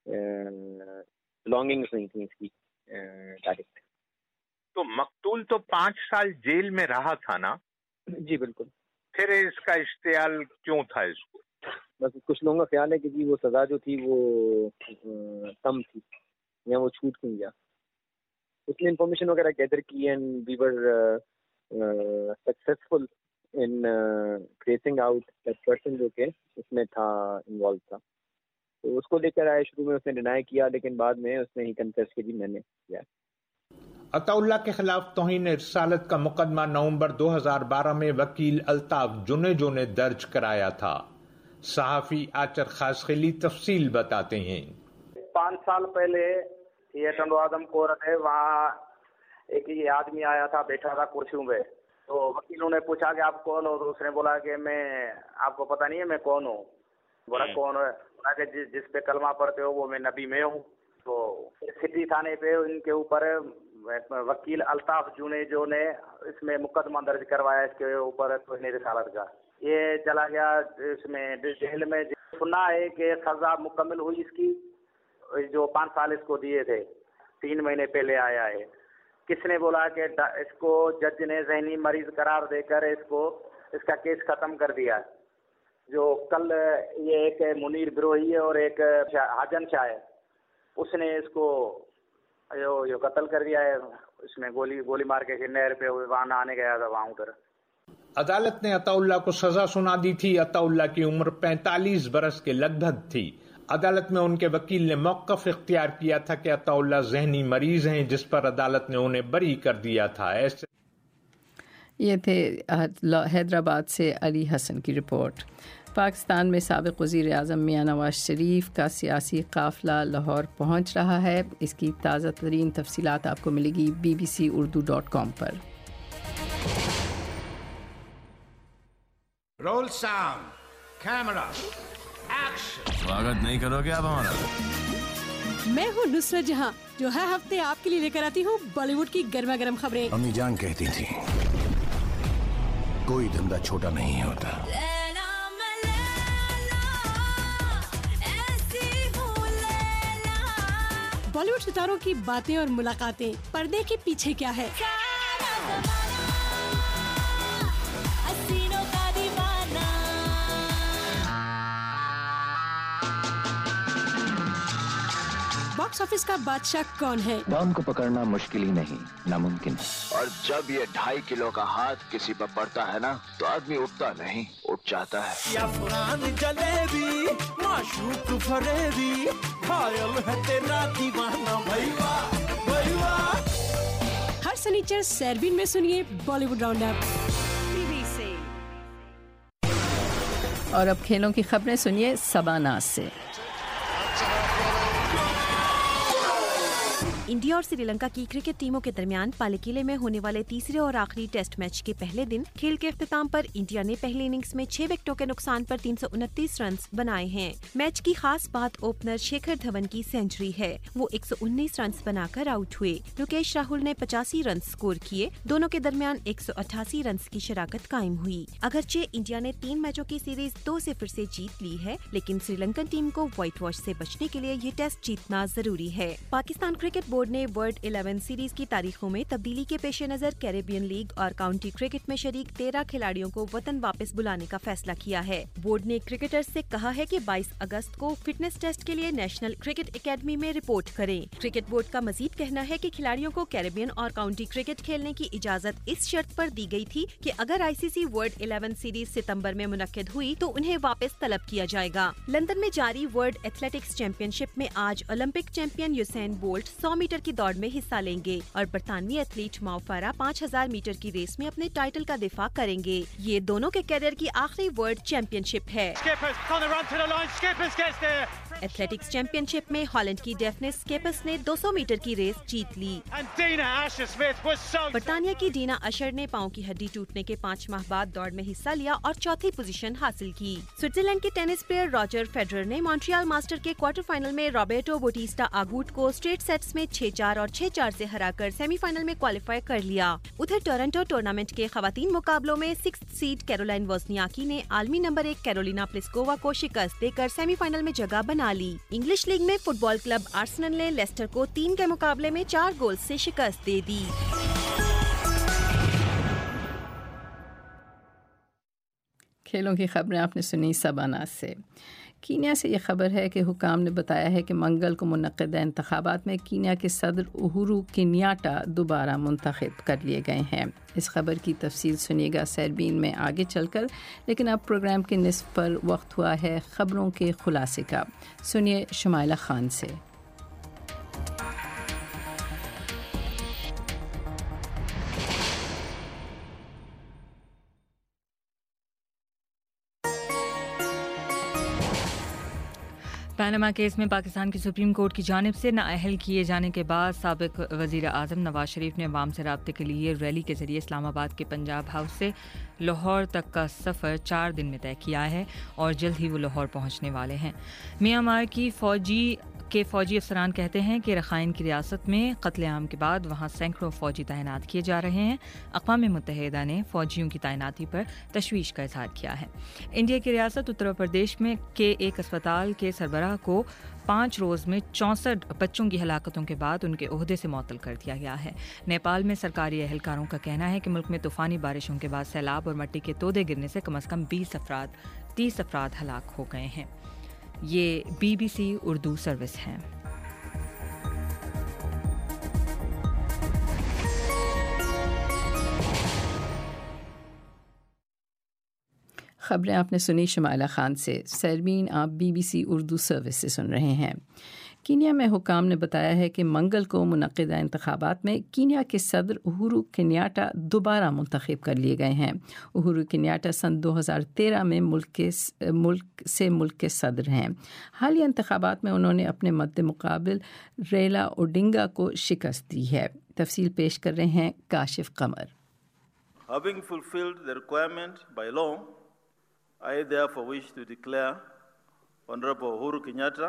بلانگنگز نہیں تھی اس کی ڈائریکٹ.
تو مقتول تو 5 سال جیل میں رہا تھا نا؟
جی بالکل.
پھر اس کا اشتعال کیوں تھا اس کو؟
بس کچھ لوگوں کا خیال ہے کہ جی وہ سزا جو تھی وہ کم تھی یا وہ چھوٹ کیوں گیا. اس نے انفارمیشن وغیرہ گیدر کی and we were successful in tracing out that person جو کہ اس میں تھا انوالو تھا. تو اس کو لے کر آئے. شروع میں اس نے ڈینائی کیا لیکن بعد میں اس نے ہی کنفیس کی میں نے کیا.
عطا اللہ کے خلاف توہین رسالت کا مقدمہ نومبر 2012 میں وکیل الطاف جنیجو نے درج کرایا تھا. صحافی آچر خاصخیلی تفصیل بتاتے ہیں.
5 سال پہلے یہ ٹنڈو آدم کورٹ ہے، وہاں ایک یہ آدمی آیا تھا، بیٹھا تھا کرسیوں پہ. تو وکیلوں نے پوچھا کہ آپ کون ہو؟ تو اس نے بولا کہ میں آپ کو پتہ نہیں ہے میں کون ہوں. بولا کون ہے؟ بولا کہ جس پہ کلمہ پڑھتے ہو وہ میں نبی میں ہوں. تو سٹی تھانے پہ ان کے اوپر وکیل الطاف جنیجو نے اس میں مقدمہ درج کروایا اس کے اوپر توہین رسالت کا. یہ چلا گیا اس میں جیل میں. سنا ہے کہ سزا مکمل ہوئی اس کی، جو 5 سال اس کو دیے تھے 3 مہینے پہلے آیا ہے. کس نے بولا کہ اس کو جج نے ذہنی مریض قرار دے کر اس کا کیس ختم کر دیا. जो कल ये एक मुनीर बिरोही है और एक हाजन शाह है, उसने इसको यो कत्ल कर दिया है। इसमें गोली मार के नहर पे वहां नहाने गया था वहां उधर।
अदालत ने अताउल्ला को सजा सुना दी थी। अताउल्ला की उम्र 45 बरस के लगभग थी। अदालत में उनके वकील ने मौक़िफ़ इख्तियार किया था कि अताउल्ला ज़हनी मरीज हैं, जिस पर अदालत ने उन्हें बरी कर दिया था। ऐसे
ये थे हैदराबाद से अली हसन की रिपोर्ट। पाकिस्तान में साबिक़ वज़ीर आज़म मियां नवाज शरीफ का सियासी काफ़िला लाहौर पहुंच रहा है। इसकी ताज़ा तरीन तफसीलात आपको मिलेगी bbcurdu.com पर।
Roll sound, camera, action.
स्वागत नहीं करोगे आप हमारा?
मैं हूँ नुसरत जहाँ, जो हर हफ्ते आपके लिए लेकर आती हूँ बॉलीवुड की गर्मा गर्म खबरें।
अम्मी जान कहती थी कोई धंधा छोटा नहीं होता।
बॉलीवुड सितारों की बातें और मुलाकातें, पर्दे के पीछे क्या है, बॉक्स ऑफिस का बादशाह कौन है।
डॉन को पकड़ना मुश्किल ही नहीं, नामुमकिन।
और जब ये 2.5 किलो का हाथ किसी पर पड़ता है ना, तो आदमी उठता नहीं, उठ जाता है।
अफगान जलेबी, माशूक फरेबी, घायल है तेरा दीवाना भैया भैया।
हर शनिचर सैरबीन में सुनिए बॉलीवुड राउंड अप BBC।
और अब खेलों की खबरें सुनिए सबानास से।
इंडिया और श्रीलंका की क्रिकेट टीमों के दरमियान पालीकिले में होने वाले तीसरे और आखिरी टेस्ट मैच के पहले दिन खेल के इख्तिताम पर इंडिया ने पहली इनिंग्स में 6 विकेटों के नुकसान पर 329 रन बनाए हैं। मैच की खास बात ओपनर शेखर धवन की सेंचुरी है। वो 119 रन बनाकर आउट हुए। लोकेश राहुल ने 85 रन स्कोर किए। दोनों के दरमियान 188 रन की शराकत कायम हुई। अगरचे इंडिया ने 3 मैचों की सीरीज 2-0 से जीत ली है, लेकिन श्रीलंकन टीम को व्हाइट वॉश से बचने के लिए ये टेस्ट जीतना जरूरी है। पाकिस्तान क्रिकेट बोर्ड ने वर्ल्ड 11 सीरीज की तारीखों में तब्दीली के पेश नजर कैरेबियन लीग और काउंटी क्रिकेट में शरीक 13 खिलाड़ियों को वतन वापस बुलाने का फैसला किया है। बोर्ड ने क्रिकेटर्स से कहा है कि 22 अगस्त को फिटनेस टेस्ट के लिए नेशनल क्रिकेट एकेडमी में रिपोर्ट करें। क्रिकेट बोर्ड का मजीद कहना है कि खिलाड़ियों को कैरेबियन और काउंटी क्रिकेट खेलने की इजाजत इस शर्त पर दी गई थी कि अगर ICC वर्ल्ड 11 सीरीज सितंबर में मुनक्किद हुई तो उन्हें वापस तलब किया जाएगा। लंदन में जारी वर्ल्ड एथलेटिक्स चैंपियनशिप में आज Olympic champion Usain Bolt 100 metre की दौड़ में हिस्सा लेंगे और बरतानवी एथलीट मौ फारा 5000 मीटर की रेस में अपने टाइटल का दिफा करेंगे। ये दोनों के कैरियर की आखिरी वर्ल्ड चैंपियनशिप है। एथलेटिक्स चैंपियनशिप में हॉलैंड की डेफने स्केपस ने 200 मीटर की रेस जीत ली। बरतानिया की डीना अशर ने पांव की हड्डी टूटने के 5 माह बाद दौड़ में हिस्सा लिया और चौथी पोजीशन हासिल की। स्विट्जरलैंड के टेनिस प्लेयर रॉजर फेडरर ने मॉन्ट्रियल मास्टर के क्वार्टर फाइनल में रॉबर्टो बोटिस्टा आगूट को स्ट्रेट सेट्स में 6-4 और 6-4 से हराकर सेमीफाइनल में क्वालिफाई कर लिया। उधर टोरंटो टूर्नामेंट के खवातीन मुकाबलों में 6th सीड कैरोलाइन वोज़नियाकी ने आलमी नंबर 1 कैरोलिना प्लिस्कोवा को शिकस्त देकर सेमीफाइनल में जगह बना ली। इंग्लिश लीग में फुटबॉल क्लब आर्सेनल ने लेस्टर को 3 के मुकाबले में 4 गोल से शिकस्त दे दी।
खेलों की खबरें आपने सुनी सबानास से। कीनिया से ये खबर है कि हुकाम ने बताया है कि मंगल को मुनक़्क़िदा इंतख़ाबात में कीनिया के सदर उहुरू केन्याटा दोबारा मुंतख़ब कर लिए गए हैं। इस खबर की तफसील सुनिएगा सैरबीन में आगे चलकर, लेकिन अब प्रोग्राम के निस्फ़ पर वक्त हुआ है ख़बरों के खुलासे का। सुनिए शुमाइला खान से।
पैनामा केस में पाकिस्तान की सुप्रीम कोर्ट की जानिब से नाअहल किए जाने के बाद साबिक़ वज़ीर आज़म नवाज शरीफ ने अवाम से राब्ते के लिए रैली के ज़रिए इस्लामाबाद के पंजाब हाउस से लाहौर तक का सफ़र 4 दिन में तय किया है और जल्द ही वो लाहौर पहुंचने वाले हैं। म्यांमार की फ़ौजी अफसरान कहते हैं कि रखाइन की रियासत में कत्लेआम के बाद वहाँ सैकड़ों फ़ौजी तैनात किए जा रहे हैं। अक़वाम मुत्तहिदा ने फ़ौजियों की तैनाती पर तशवीश का इज़हार किया है। इंडिया की रियासत उत्तर प्रदेश में के एक अस्पताल के सरबराह को 5 रोज़ में 64 बच्चों की हलाकतों के बाद उनके ओहदे से मुअत्तल कर दिया गया है। नेपाल में सरकारी अहलकारों का कहना है कि मुल्क में तूफ़ानी बारिशों के बाद सैलाब और मट्टी के तोदे गिरने से कम 20 अफराद 30 افراد ہلاک ہو گئے ہیں۔ یہ BBC اردو سروس ہے۔
خبریں آپ نے سنی شمائلہ خان سے۔ سیربین آپ BBC اردو سروس سے سن رہے ہیں۔ کینیا میں حکام نے بتایا ہے کہ منگل کو منعقدہ انتخابات میں کینیا کے صدر اہورو کنیاٹا دوبارہ منتخب کر لیے گئے ہیں۔ اہورو کنیاٹا سن 2013 میں ملک کے صدر ہیں۔ حالیہ انتخابات میں انہوں نے اپنے مد مقابل ریلا اوڈنگا کو شکست دی ہے۔ تفصیل پیش کر رہے ہیں Kashif Qamar.
Having fulfilled the requirement by law, I therefore wish to declare Honorable Uhuru Kenyatta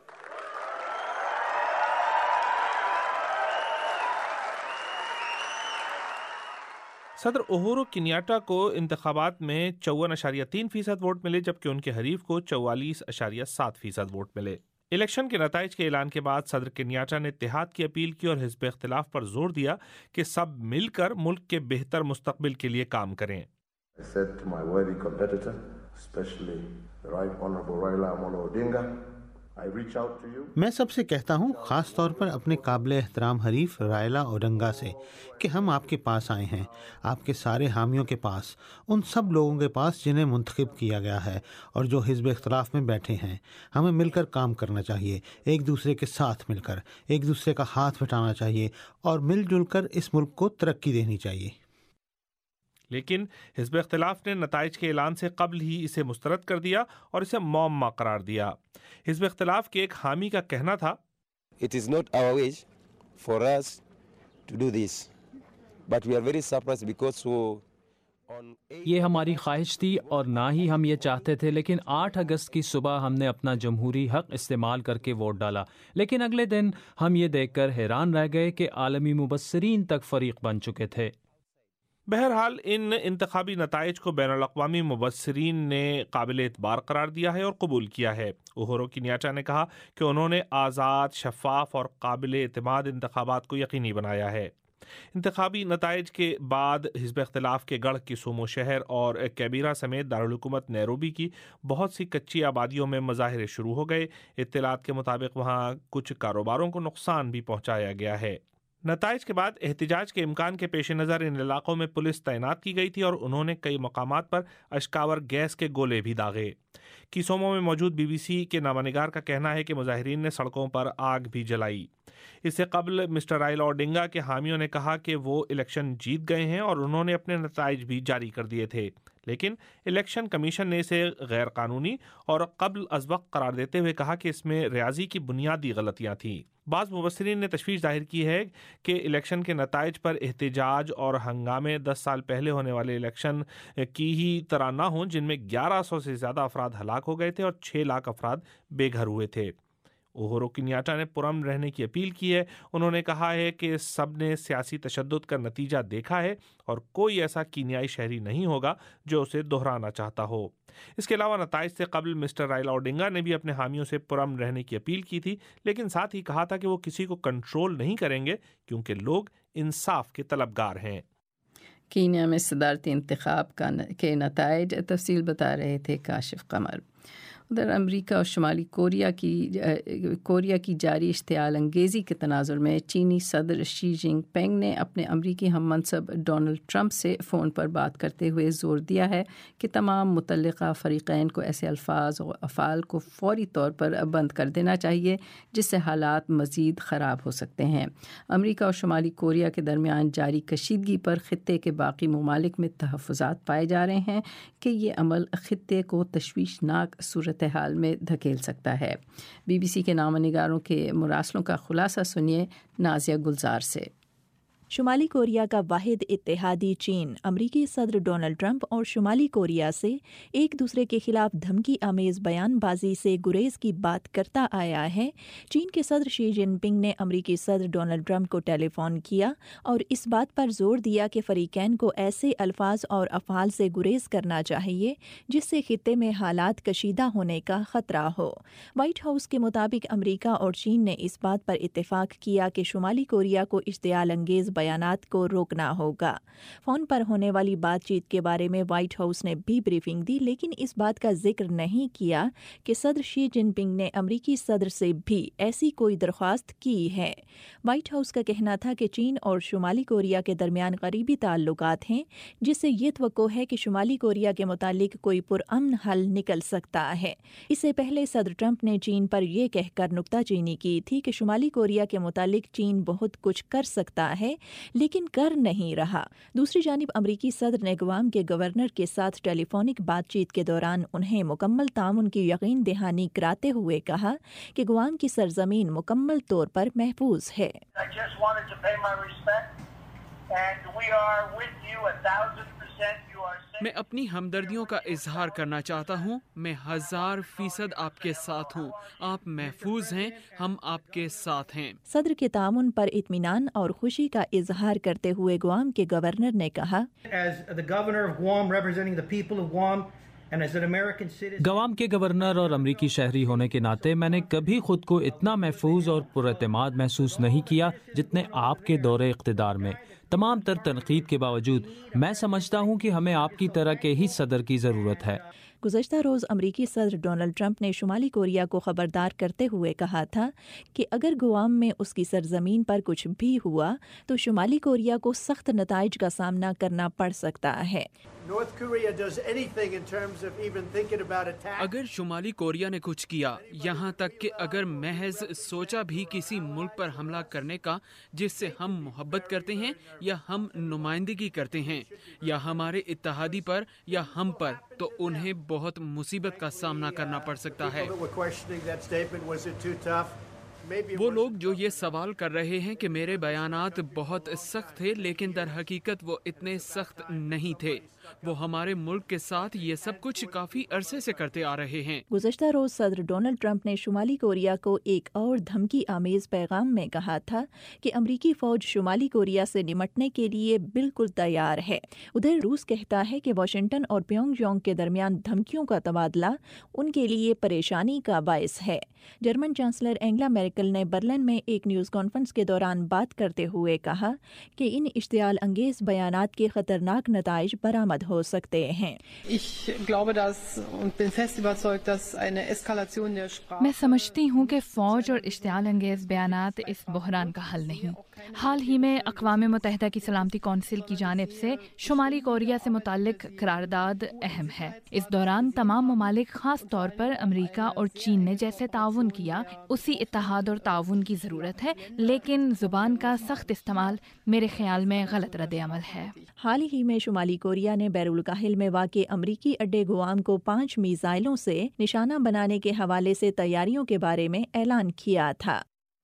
صدر اہورو کنیاٹا کو انتخابات میں 54.3% ووٹ ملے، جبکہ ان کے حریف کو 44.7% ووٹ ملے۔ الیکشن کے نتائج کے اعلان کے بعد صدر کنیاٹا نے اتحاد کی اپیل کی اور حزب اختلاف پر زور دیا کہ سب مل کر ملک کے بہتر مستقبل کے لیے کام کریں۔
I said to my worthy competitor, especially the Right Honorable Raila Amolo Odinga, I reach out to you.
میں سب سے کہتا ہوں، خاص طور پر اپنے قابل احترام حریف رائلا اوڈنگا سے، کہ ہم آپ کے پاس آئے ہیں، آپ کے سارے حامیوں کے پاس، ان سب لوگوں کے پاس جنہیں منتخب کیا گیا ہے اور جو حزب اختلاف میں بیٹھے ہیں۔ ہمیں مل کر کام کرنا چاہیے، ایک دوسرے کے ساتھ مل کر، ایک دوسرے کا ہاتھ بٹانا چاہیے اور مل جل کر اس ملک کو ترقی دینی چاہیے۔
لیکن حزب اختلاف نے نتائج کے اعلان سے قبل ہی اسے مسترد کر دیا اور اسے معمہ قرار دیا۔ حزب اختلاف کے ایک حامی کا کہنا تھا،
It is not our wish for us to do this, but we are very surprised because
یہ ہماری خواہش تھی اور نہ ہی ہم یہ چاہتے تھے، لیکن 8 اگست کی صبح ہم نے اپنا جمہوری حق استعمال کر کے ووٹ ڈالا، لیکن اگلے دن ہم یہ دیکھ کر حیران رہ گئے کہ عالمی مبصرین تک فریق بن چکے تھے۔
بہرحال ان انتخابی نتائج کو بین الاقوامی مبصرین نے قابل اعتبار قرار دیا ہے اور قبول کیا ہے۔ اہورو کنیاٹا نے کہا کہ انہوں نے آزاد، شفاف اور قابل اعتماد انتخابات کو یقینی بنایا ہے۔ انتخابی نتائج کے بعد حزب اختلاف کے گڑھ کسومو شہر اور کیبیرا سمیت دارالحکومت نیروبی کی بہت سی کچی آبادیوں میں مظاہرے شروع ہو گئے۔ اطلاعات کے مطابق وہاں کچھ کاروباروں کو نقصان بھی پہنچایا گیا ہے۔ نتائج کے بعد احتجاج کے امکان کے پیش نظر ان علاقوں میں پولیس تعینات کی گئی تھی اور انہوں نے کئی مقامات پر اشکاور گیس کے گولے بھی داغے۔ کیسومو میں موجود BBC کے نامہ نگار کا کہنا ہے کہ مظاہرین نے سڑکوں پر آگ بھی جلائی۔ اس سے قبل مسٹر رائلا اوڈنگا کے حامیوں نے کہا کہ وہ الیکشن جیت گئے ہیں اور انہوں نے اپنے نتائج بھی جاری کر دیے تھے، لیکن الیکشن کمیشن نے اسے غیر قانونی اور قبل از وقت قرار دیتے ہوئے کہا کہ اس میں ریاضی کی بنیادی غلطیاں تھیں۔ بعض مبصرین نے تشویش ظاہر کی ہے کہ الیکشن کے نتائج پر احتجاج اور ہنگامے 10 سال پہلے ہونے والے الیکشن کی ہی طرح نہ ہوں، جن میں 1100 سے زیادہ افراد ہلاک ہو گئے تھے اور 6 لاکھ افراد بے گھر ہوئے تھے۔ اہورو کنیاٹا نے پرامن رہنے کی اپیل کی ہے۔ انہوں نے کہا ہے کہ سب نے سیاسی تشدد کا نتیجہ دیکھا ہے اور کوئی ایسا کینیائی شہری نہیں ہوگا جو اسے دہرانا چاہتا ہو۔ اس کے علاوہ نتائج سے قبل مسٹر رائلا اوڈنگا نے بھی اپنے حامیوں سے پرامن رہنے کی اپیل کی تھی، لیکن ساتھ ہی کہا تھا کہ وہ کسی کو کنٹرول نہیں کریں گے کیونکہ لوگ انصاف کے طلبگار ہیں۔
کینیا میں صدارتی انتخاب کے نتائج، تفصیل بتا رہے تھے کاشف قمر۔ ادھر امریکہ اور شمالی کوریا کی جاری اشتعال انگیزی کے تناظر میں چینی صدر شی جن پنگ نے اپنے امریکی ہم منصب ڈونلڈ ٹرمپ سے فون پر بات کرتے ہوئے زور دیا ہے کہ تمام متعلقہ فریقین کو ایسے الفاظ و افعال کو فوری طور پر بند کر دینا چاہیے جس سے حالات مزید خراب ہو سکتے ہیں۔ امریکہ اور شمالی کوریا کے درمیان جاری کشیدگی پر خطے کے باقی ممالک میں تحفظات پائے جا رہے ہیں کہ یہ عمل خطے کو تشویشناک صورتحال میں دھکیل سکتا ہے۔ BBC کے نامہ نگاروں کے مراسلوں کا خلاصہ سنیے نازیہ گلزار سے۔
شمالی کوریا کا واحد اتحادی چین امریکی صدر ڈونلڈ ٹرمپ اور شمالی کوریا سے ایک دوسرے کے خلاف دھمکی آمیز بیان بازی سے گریز کی بات کرتا آیا ہے۔ چین کے صدر شی جن پنگ نے امریکی صدر ڈونلڈ ٹرمپ کو ٹیلی فون کیا اور اس بات پر زور دیا کہ فریقین کو ایسے الفاظ اور افعال سے گریز کرنا چاہیے جس سے خطے میں حالات کشیدہ ہونے کا خطرہ ہو۔ وائٹ ہاؤس کے مطابق امریکہ اور چین نے اس بات پر اتفاق کیا کہ شمالی کوریا کو اشتعال انگیز बयानात को रोकना होगा। फ़ोन पर होने वाली बातचीत के बारे में व्हाइट हाउस ने भी ब्रीफिंग दी, लेकिन इस बात का जिक्र नहीं किया कि सदर शी जिनपिंग ने अमरीकी सदर से भी ऐसी कोई दरख्वास्त की है। व्हाइट हाउस का कहना था कि चीन और शुमाली कोरिया के दरमियान करीबी ताल्लुकात हैं, जिससे ये तवक्को है कि शुमाली कोरिया के मुतालिक कोई पुरअमन हल निकल सकता है। इससे पहले सदर ट्रंप ने चीन पर यह कहकर नुक्ताचीनी की थी कि शुमाली कोरिया के मुतालिक चीन बहुत कुछ कर सकता है, लेकिन कर नहीं रहा। दूसरी जानिब अमरीकी सदर ने गुआम के गवर्नर के साथ टेलीफोनिक बातचीत के दौरान उन्हें मुकम्मल ताउन की यकीन दहानी कराते हुए कहा कि गुआम की सरजमीन मुकम्मल तौर पर महफूज है।
मैं अपनी हमदर्दियों का इजहार करना चाहता हूँ। मैं 1000% आपके साथ हूँ। आप महफूज हैं, हम आपके साथ हैं।
सदर के तामुन पर इत्मीनान और खुशी का इजहार करते हुए गुआम के गवर्नर ने कहा,
गुआम के गवर्नर और अमरीकी शहरी होने के नाते मैंने कभी खुद को इतना महफूज और पुरएतमाद महसूस नहीं किया जितने आपके दौरे इख्तिदार में। तमाम तर तनकीद के बावजूद मैं समझता हूँ कि हमें आपकी तरह के ही सदर की ज़रूरत है।
गुज़श्ता रोज़ अमरीकी सदर डोनाल्ड ट्रंप ने शुमाली कोरिया को खबरदार करते हुए कहा था कि अगर गुआम में उसकी सरजमीन पर कुछ भी हुआ तो शुमाली कोरिया को सख्त नताइज का सामना करना पड़ सकता है।
अगर शुमाली कोरिया ने कुछ किया, यहाँ तक कि अगर महज सोचा भी किसी मुल्क पर हमला करने का जिससे हम मोहब्बत करते हैं या हम नुमाइंदगी करते हैं, या हमारे इत्तेहादी पर या हम पर, तो उन्हें बहुत मुसीबत का सामना करना पड़ सकता है। वो लोग जो ये सवाल कर रहे हैं कि मेरे बयानात बहुत सख्त थे, लेकिन दर हकीकत वो इतने सख्त नहीं थे। वो हमारे मुल्क के साथ ये सब कुछ काफी अरसे से करते आ रहे हैं।
गुज़श्ता रोज सदर डोनाल्ड ट्रंप ने शुमाली कोरिया को एक और धमकी आमेज पैगाम में कहा था कि अमरीकी फौज शुमाली कोरिया से निमटने के लिए बिल्कुल तैयार है। उधर रूस कहता है कि वाशिंगटन और प्योंगयांग के दरमियान धमकियों का तबादला उनके लिए परेशानी का बायस है। जर्मन चांसलर एंगेला मेर्केल ने बर्लिन में एक न्यूज़ कॉन्फ्रेंस के दौरान बात करते हुए कहा कि इन इश्तियाल अंगेज बयानात के खतरनाक नताइज बरामद हो सकते हैं।
मैं समझती हूँ कि फौज और इश्तियाल अंगेज बयानात इस बहरान का हल नहीं। हाल ही में अक़वाम मुत्तहिदा की सलामती कौंसिल की जानिब से शुमाली कोरिया से मुताल्लिक करारदाद अहम है। इस दौरान तमाम ममालिक खास तौर पर अमरीका और चीन ने जैसे ताउन किया, उसी इत्तेहाद और ताउन की ज़रूरत है, लेकिन ज़ुबान का सख्त इस्तेमाल मेरे ख्याल में गलत रद्द-ए-अमल है।
हाल ही में शुमाली कोरिया ने बैरुल काहिल में वाक़े अमरीकी अड्डे गुआम को 5 मिसाइलों से निशाना बनाने के हवाले से तैयारियों के बारे में ऐलान किया था।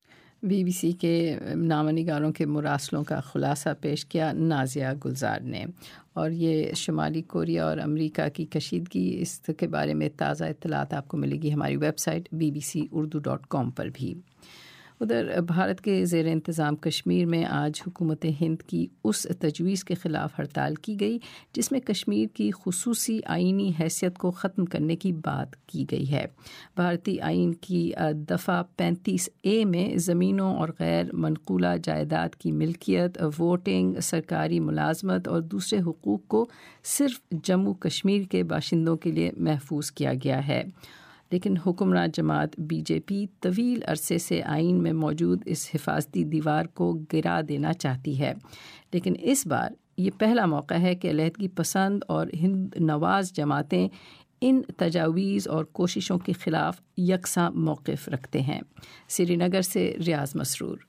BBC के नामनिगारों के मुरासलों का खुलासा पेश किया नाजिया गुलजार ने, और ये शुमाली कोरिया और अमेरिका की कशीदगी इसके बारे में ताज़ा इत्तलात आपको मिलेगी हमारी वेबसाइट bbcurdu.com पर भी। उधर भारत के ज़ेर इंतज़ाम कश्मीर में आज हुकूमत हिंद की उस तजवीज़ के ख़िलाफ़ हड़ताल की गई जिसमें कश्मीर की खुसूसी आइनी हैसियत को ख़त्म करने की बात की गई है। भारतीय आइन की दफ़ा 35A में ज़मीनों और गैर मनकूला जायदाद की मिल्कियत, वोटिंग, सरकारी मुलाजमत और दूसरे हुकूक़ को सिर्फ़ जम्मू कश्मीर के बाशिंदों के लिए महफूज किया गया है। लेकिन हुक्मरान जमात BJP तवील अरसे से आइन में मौजूद इस हिफाजती दीवार को गिरा देना चाहती है, लेकिन इस बार ये पहला मौका है कि अलहदगी पसंद और हिंद नवाज जमातें इन तजावीज़ और कोशिशों के ख़िलाफ़ यकसा मौक़िफ़ रखते हैं। श्रीनगर से रियाज मसरूर।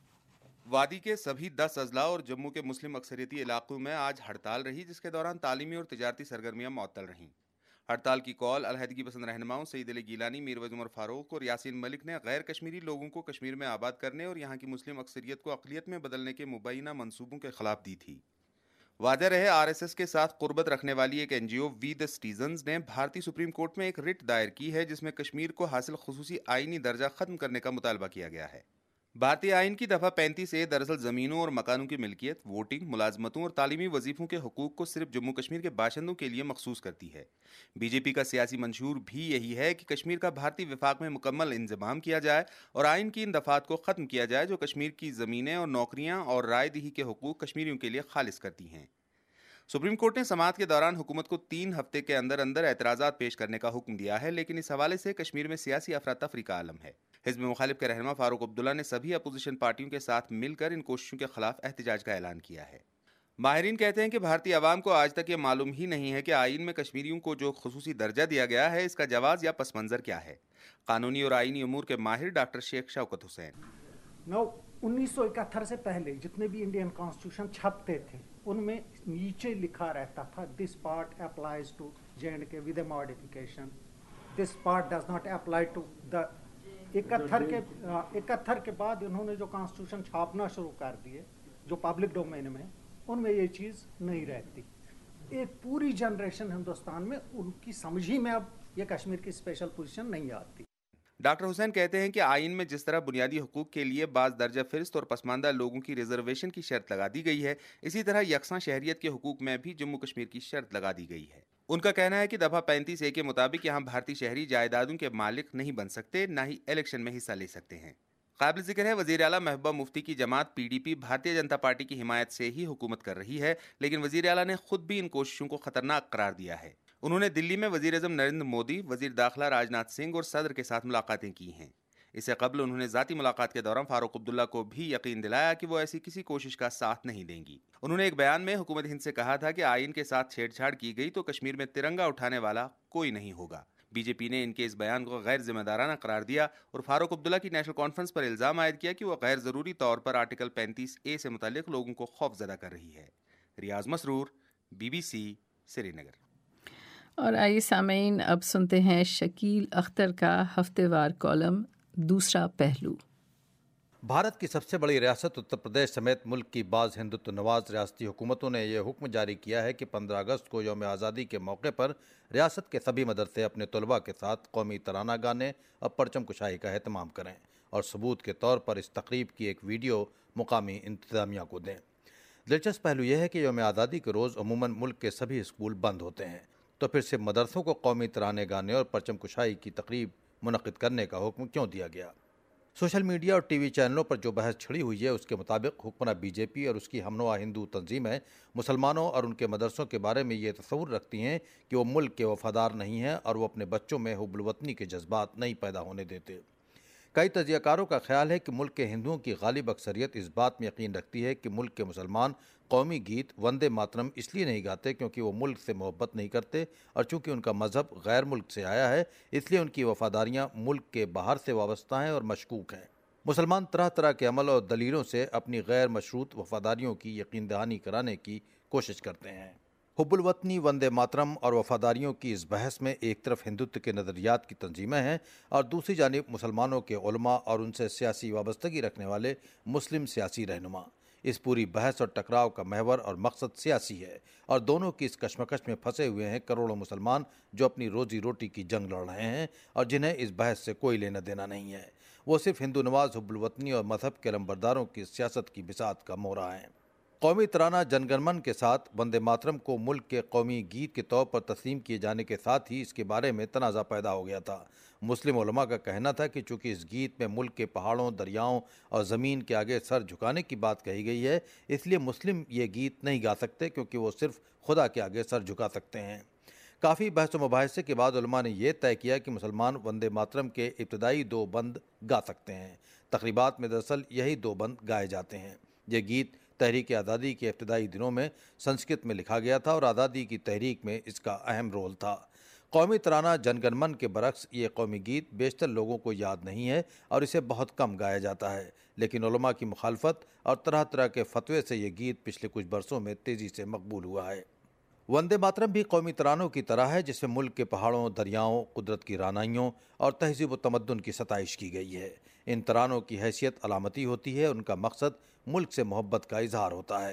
वादी के सभी 10 अजला और जम्मू के मुस्लिम अक्सरियती इलाकों में आज हड़ताल रही, जिसके दौरान तालीमी और तिजारती सरगर्मियाँ मुअत्तल रहीं। हड़ताल की कॉल अलहदगी पसंद रहनुमाओं सईद अली गिलानी, मीरवज उमर फारूक और यासीन मलिक ने गैर कश्मीरी लोगों को कश्मीर में आबाद करने और यहाँ की मुस्लिम अक्सरियत को अक़लियत में बदलने के मुबैना मंसूबों के खिलाफ दी थी। वाज़ेह रहे RSS के साथ कुर्बत रखने वाली एक NGO वी द सिटीजन्स ने भारतीय सुप्रीम कोर्ट में एक रिट दायर की है जिसमें कश्मीर को हासिल खुसूसी आइनी दर्जा ख़त्म करने का मुतालबा किया गया है। بھارتی آئین کی دفعہ 35A دراصل زمینوں اور مکانوں کی ملکیت، ووٹنگ، ملازمتوں اور تعلیمی وظیفوں کے حقوق کو صرف جموں کشمیر کے باشندوں کے لیے مخصوص کرتی ہے۔ بی جے پی کا سیاسی منشور بھی یہی ہے کہ کشمیر کا بھارتی وفاق میں مکمل انضمام کیا جائے اور آئین کی ان دفعات کو ختم کیا جائے جو کشمیر کی زمینیں اور نوکریاں اور رائے دہی کے حقوق کشمیریوں کے لیے خالص کرتی ہیں۔ سپریم کورٹ نے سماعت کے دوران حکومت کو 3 ہفتے کے اندر اعتراضات پیش کرنے کا حکم دیا ہے، لیکن اس حوالے سے کشمیر میں سیاسی افراتفری کا عالم ہے۔ حزب مخالف کے رہنما فاروق عبداللہ نے سبھی اپوزیشن پارٹیوں کے ساتھ مل کر ان کوششوں کے خلاف احتجاج کا اعلان کیا ہے۔ ماہرین کہتے ہیں کہ بھارتی عوام کو آج تک یہ معلوم ہی نہیں ہے کہ آئین میں کشمیریوں کو جو خصوصی درجہ دیا گیا ہے اس کا جواز یا پس منظر کیا ہے۔ قانونی اور آئینی امور کے ماہر ڈاکٹر شیخ شوکت حسین:
1971 سے پہلے جتنے بھی انڈین کانسٹیٹیوشن چھپتے تھے ان میں نیچے لکھا رہتا تھا this part applies to J&K with a modification, this part does not apply to the. 71 کے بعد انہوں نے جو کانسٹیٹیوشن چھاپنا شروع کر دیے جو پبلک ڈومین میں، ان میں یہ چیز نہیں رہتی۔ ایک پوری جنریشن ہندوستان میں ان کی سمجھ ہی میں اب یہ کشمیر کی اسپیشل پوزیشن نہیں آتی۔
ڈاکٹر حسین کہتے ہیں کہ آئین میں جس طرح بنیادی حقوق کے لیے بعض درجہ فہرست اور پسماندہ لوگوں کی ریزرویشن کی شرط لگا دی گئی ہے، اسی طرح یکساں شہریت کے حقوق میں بھی جموں کشمیر کی شرط لگا دی گئی ہے۔ ان کا کہنا ہے کہ دفعہ 35A کے مطابق یہاں بھارتی شہری جائیدادوں کے مالک نہیں بن سکتے، نہ ہی الیکشن میں حصہ لے سکتے ہیں۔ قابل ذکر ہے وزیر اعلیٰ محبوبہ مفتی کی جماعت PDP بھارتیہ جنتا پارٹی کی حمایت سے ہی حکومت کر رہی ہے، لیکن وزیر اعلیٰ نے خود بھی ان کوششوں کو خطرناک قرار دیا ہے۔ انہوں نے دلی میں وزیر اعظم نریندر مودی، وزیر داخلہ راجناتھ سنگھ اور صدر کے ساتھ ملاقاتیں کی ہیں۔ اس سے قبل انہوں نے ذاتی ملاقات کے دوران فاروق عبداللہ کو بھی یقین دلایا کہ وہ ایسی کسی کوشش کا ساتھ نہیں دیں گی۔ انہوں نے ایک بیان میں حکومت ہند سے کہا تھا کہ آئین کے ساتھ چھیڑ چھاڑ کی گئی تو کشمیر میں ترنگا اٹھانے والا کوئی نہیں ہوگا۔ بی جے پی نے ان کے اس بیان کو غیر ذمہ دارانہ قرار دیا اور فاروق عبداللہ کی نیشنل کانفرنس پر الزام عائد کیا کہ وہ غیر ضروری طور پر آرٹیکل 35A سے متعلق لوگوں کو خوف زدہ کر رہی ہے۔ ریاض مسرور، BBC، سری نگر۔
اور آئیے سامعین اب سنتے ہیں شکیل اختر کا ہفتے وار کالم دوسرا پہلو۔
بھارت کی سب سے بڑی ریاست اتر پردیش سمیت ملک کی بعض ہندوتو نواز ریاستی حکومتوں نے یہ حکم جاری کیا ہے کہ 15 اگست کو یوم آزادی کے موقع پر ریاست کے سبھی مدرسے اپنے طلباء کے ساتھ قومی ترانہ گانے اور پرچم کشائی کا اہتمام کریں اور ثبوت کے طور پر اس تقریب کی ایک ویڈیو مقامی انتظامیہ کو دیں۔ دلچسپ پہلو یہ ہے کہ یوم آزادی کے روز عموماً ملک کے سبھی اسکول بند ہوتے ہیں، تو پھر صرف مدرسوں کو قومی ترانے گانے اور پرچم کشائی کی تقریب منعقد کرنے کا حکم کیوں دیا گیا؟ سوشل میڈیا اور ٹی وی چینلوں پر جو بحث چھڑی ہوئی ہے اس کے مطابق حکمراں بی جے پی اور اس کی ہم نوا ہندو تنظیمیں مسلمانوں اور ان کے مدرسوں کے بارے میں یہ تصور رکھتی ہیں کہ وہ ملک کے وفادار نہیں ہیں اور وہ اپنے بچوں میں حب الوطنی کے جذبات نہیں پیدا ہونے دیتے۔ کئی تجزیہ کاروں کا خیال ہے کہ ملک کے ہندوؤں کی غالب اکثریت اس بات میں یقین رکھتی ہے کہ ملک کے مسلمان قومی گیت وندے ماترم اس لیے نہیں گاتے کیونکہ وہ ملک سے محبت نہیں کرتے، اور چونکہ ان کا مذہب غیر ملک سے آیا ہے اس لیے ان کی وفاداریاں ملک کے باہر سے وابستہ ہیں اور مشکوک ہیں۔ مسلمان طرح طرح کے عمل اور دلیلوں سے اپنی غیر مشروط وفاداریوں کی یقین دہانی کرانے کی کوشش کرتے ہیں۔ حب الوطنی، وندے ماترم اور وفاداریوں کی اس بحث میں ایک طرف ہندوتو کے نظریات کی تنظیمیں ہیں اور دوسری جانب مسلمانوں کے علماء اور ان سے سیاسی وابستگی رکھنے والے مسلم سیاسی رہنما۔ اس پوری بحث اور ٹکراؤ کا محور اور مقصد سیاسی ہے اور دونوں کی اس کشمکش میں پھنسے ہوئے ہیں کروڑوں مسلمان جو اپنی روزی روٹی کی جنگ لڑ رہے ہیں اور جنہیں اس بحث سے کوئی لینا دینا نہیں ہے۔ وہ صرف ہندو نواز حب الوطنی اور مذہب کے علمبرداروں کی سیاست کی بساط کا مورا ہیں۔ قومی ترانہ جن گن من کے ساتھ وندے ماترم کو ملک کے قومی گیت کے طور پر تسلیم کیے جانے کے ساتھ ہی اس کے بارے میں تنازع پیدا ہو گیا تھا۔ مسلم علماء کا کہنا تھا کہ چونکہ اس گیت میں ملک کے پہاڑوں، دریاؤں اور زمین کے آگے سر جھکانے کی بات کہی گئی ہے، اس لیے مسلم یہ گیت نہیں گا سکتے کیونکہ وہ صرف خدا کے آگے سر جھکا سکتے ہیں۔ کافی بحث و مباحثے کے بعد علماء نے یہ طے کیا کہ مسلمان وندے ماترم کے ابتدائی 2 بند گا سکتے ہیں۔ تقریبات میں دراصل یہی 2 بند گائے جاتے ہیں۔ یہ گیت تحریک آزادی کے ابتدائی دنوں میں سنسکرت میں لکھا گیا تھا اور آزادی کی تحریک میں اس کا اہم رول تھا۔ قومی ترانہ جن گن من کے برعکس یہ قومی گیت بیشتر لوگوں کو یاد نہیں ہے اور اسے بہت کم گایا جاتا ہے، لیکن علماء کی مخالفت اور طرح طرح کے فتوے سے یہ گیت پچھلے کچھ برسوں میں تیزی سے مقبول ہوا ہے۔ وندے ماترم بھی قومی ترانوں کی طرح ہے جس میں ملک کے پہاڑوں، دریاؤں، قدرت کی رانائیوں اور تہذیب و تمدن کی ستائش کی گئی ہے۔ ان ترانوں کی حیثیت علامتی ہوتی ہے، ان کا مقصد ملک سے محبت کا اظہار ہوتا ہے۔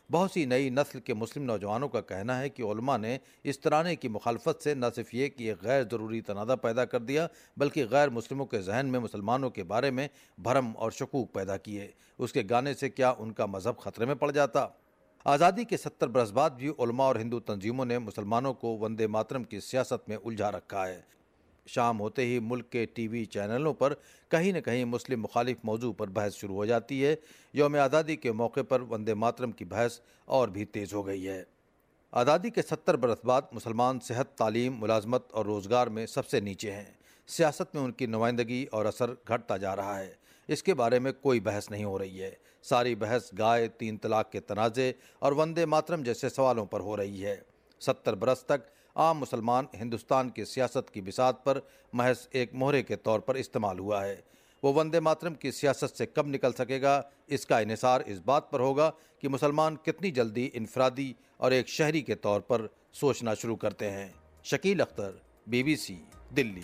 بہت سی نئی نسل کے مسلم نوجوانوں کا کہنا ہے کہ علماء نے اس ترانے کی مخالفت سے نہ صرف یہ کہ ایک غیر ضروری تنازع پیدا کر دیا بلکہ غیر مسلموں کے ذہن میں مسلمانوں کے بارے میں بھرم اور شکوک پیدا کیے۔ اس کے گانے سے کیا ان کا مذہب خطرے میں پڑ جاتا؟ آزادی کے 70 برس بعد بھی علماء اور ہندو تنظیموں نے مسلمانوں کو وندے ماترم کی سیاست میں الجھا رکھا ہے۔ شام ہوتے ہی ملک کے ٹی وی چینلوں پر کہیں نہ کہیں مسلم مخالف موضوع پر بحث شروع ہو جاتی ہے۔ یوم آزادی کے موقع پر وندے ماترم کی بحث اور بھی تیز ہو گئی ہے۔ آزادی کے 70 برس بعد مسلمان صحت، تعلیم، ملازمت اور روزگار میں سب سے نیچے ہیں۔ سیاست میں ان کی نمائندگی اور اثر گھٹتا جا رہا ہے۔ اس کے بارے میں کوئی بحث نہیں ہو رہی ہے۔ ساری بحث گائے، 3 طلاق کے تنازع اور وندے ماترم جیسے سوالوں پر ہو رہی ہے۔ 70 برس تک عام مسلمان ہندوستان کی سیاست کی بساط پر محض ایک مہرے کے طور پر استعمال ہوا ہے۔ وہ وندے ماترم کی سیاست سے کب نکل سکے گا، اس کا انحصار اس بات پر ہوگا کہ مسلمان کتنی جلدی انفرادی اور ایک شہری کے طور پر سوچنا شروع کرتے ہیں۔ شکیل اختر، BBC، دلی۔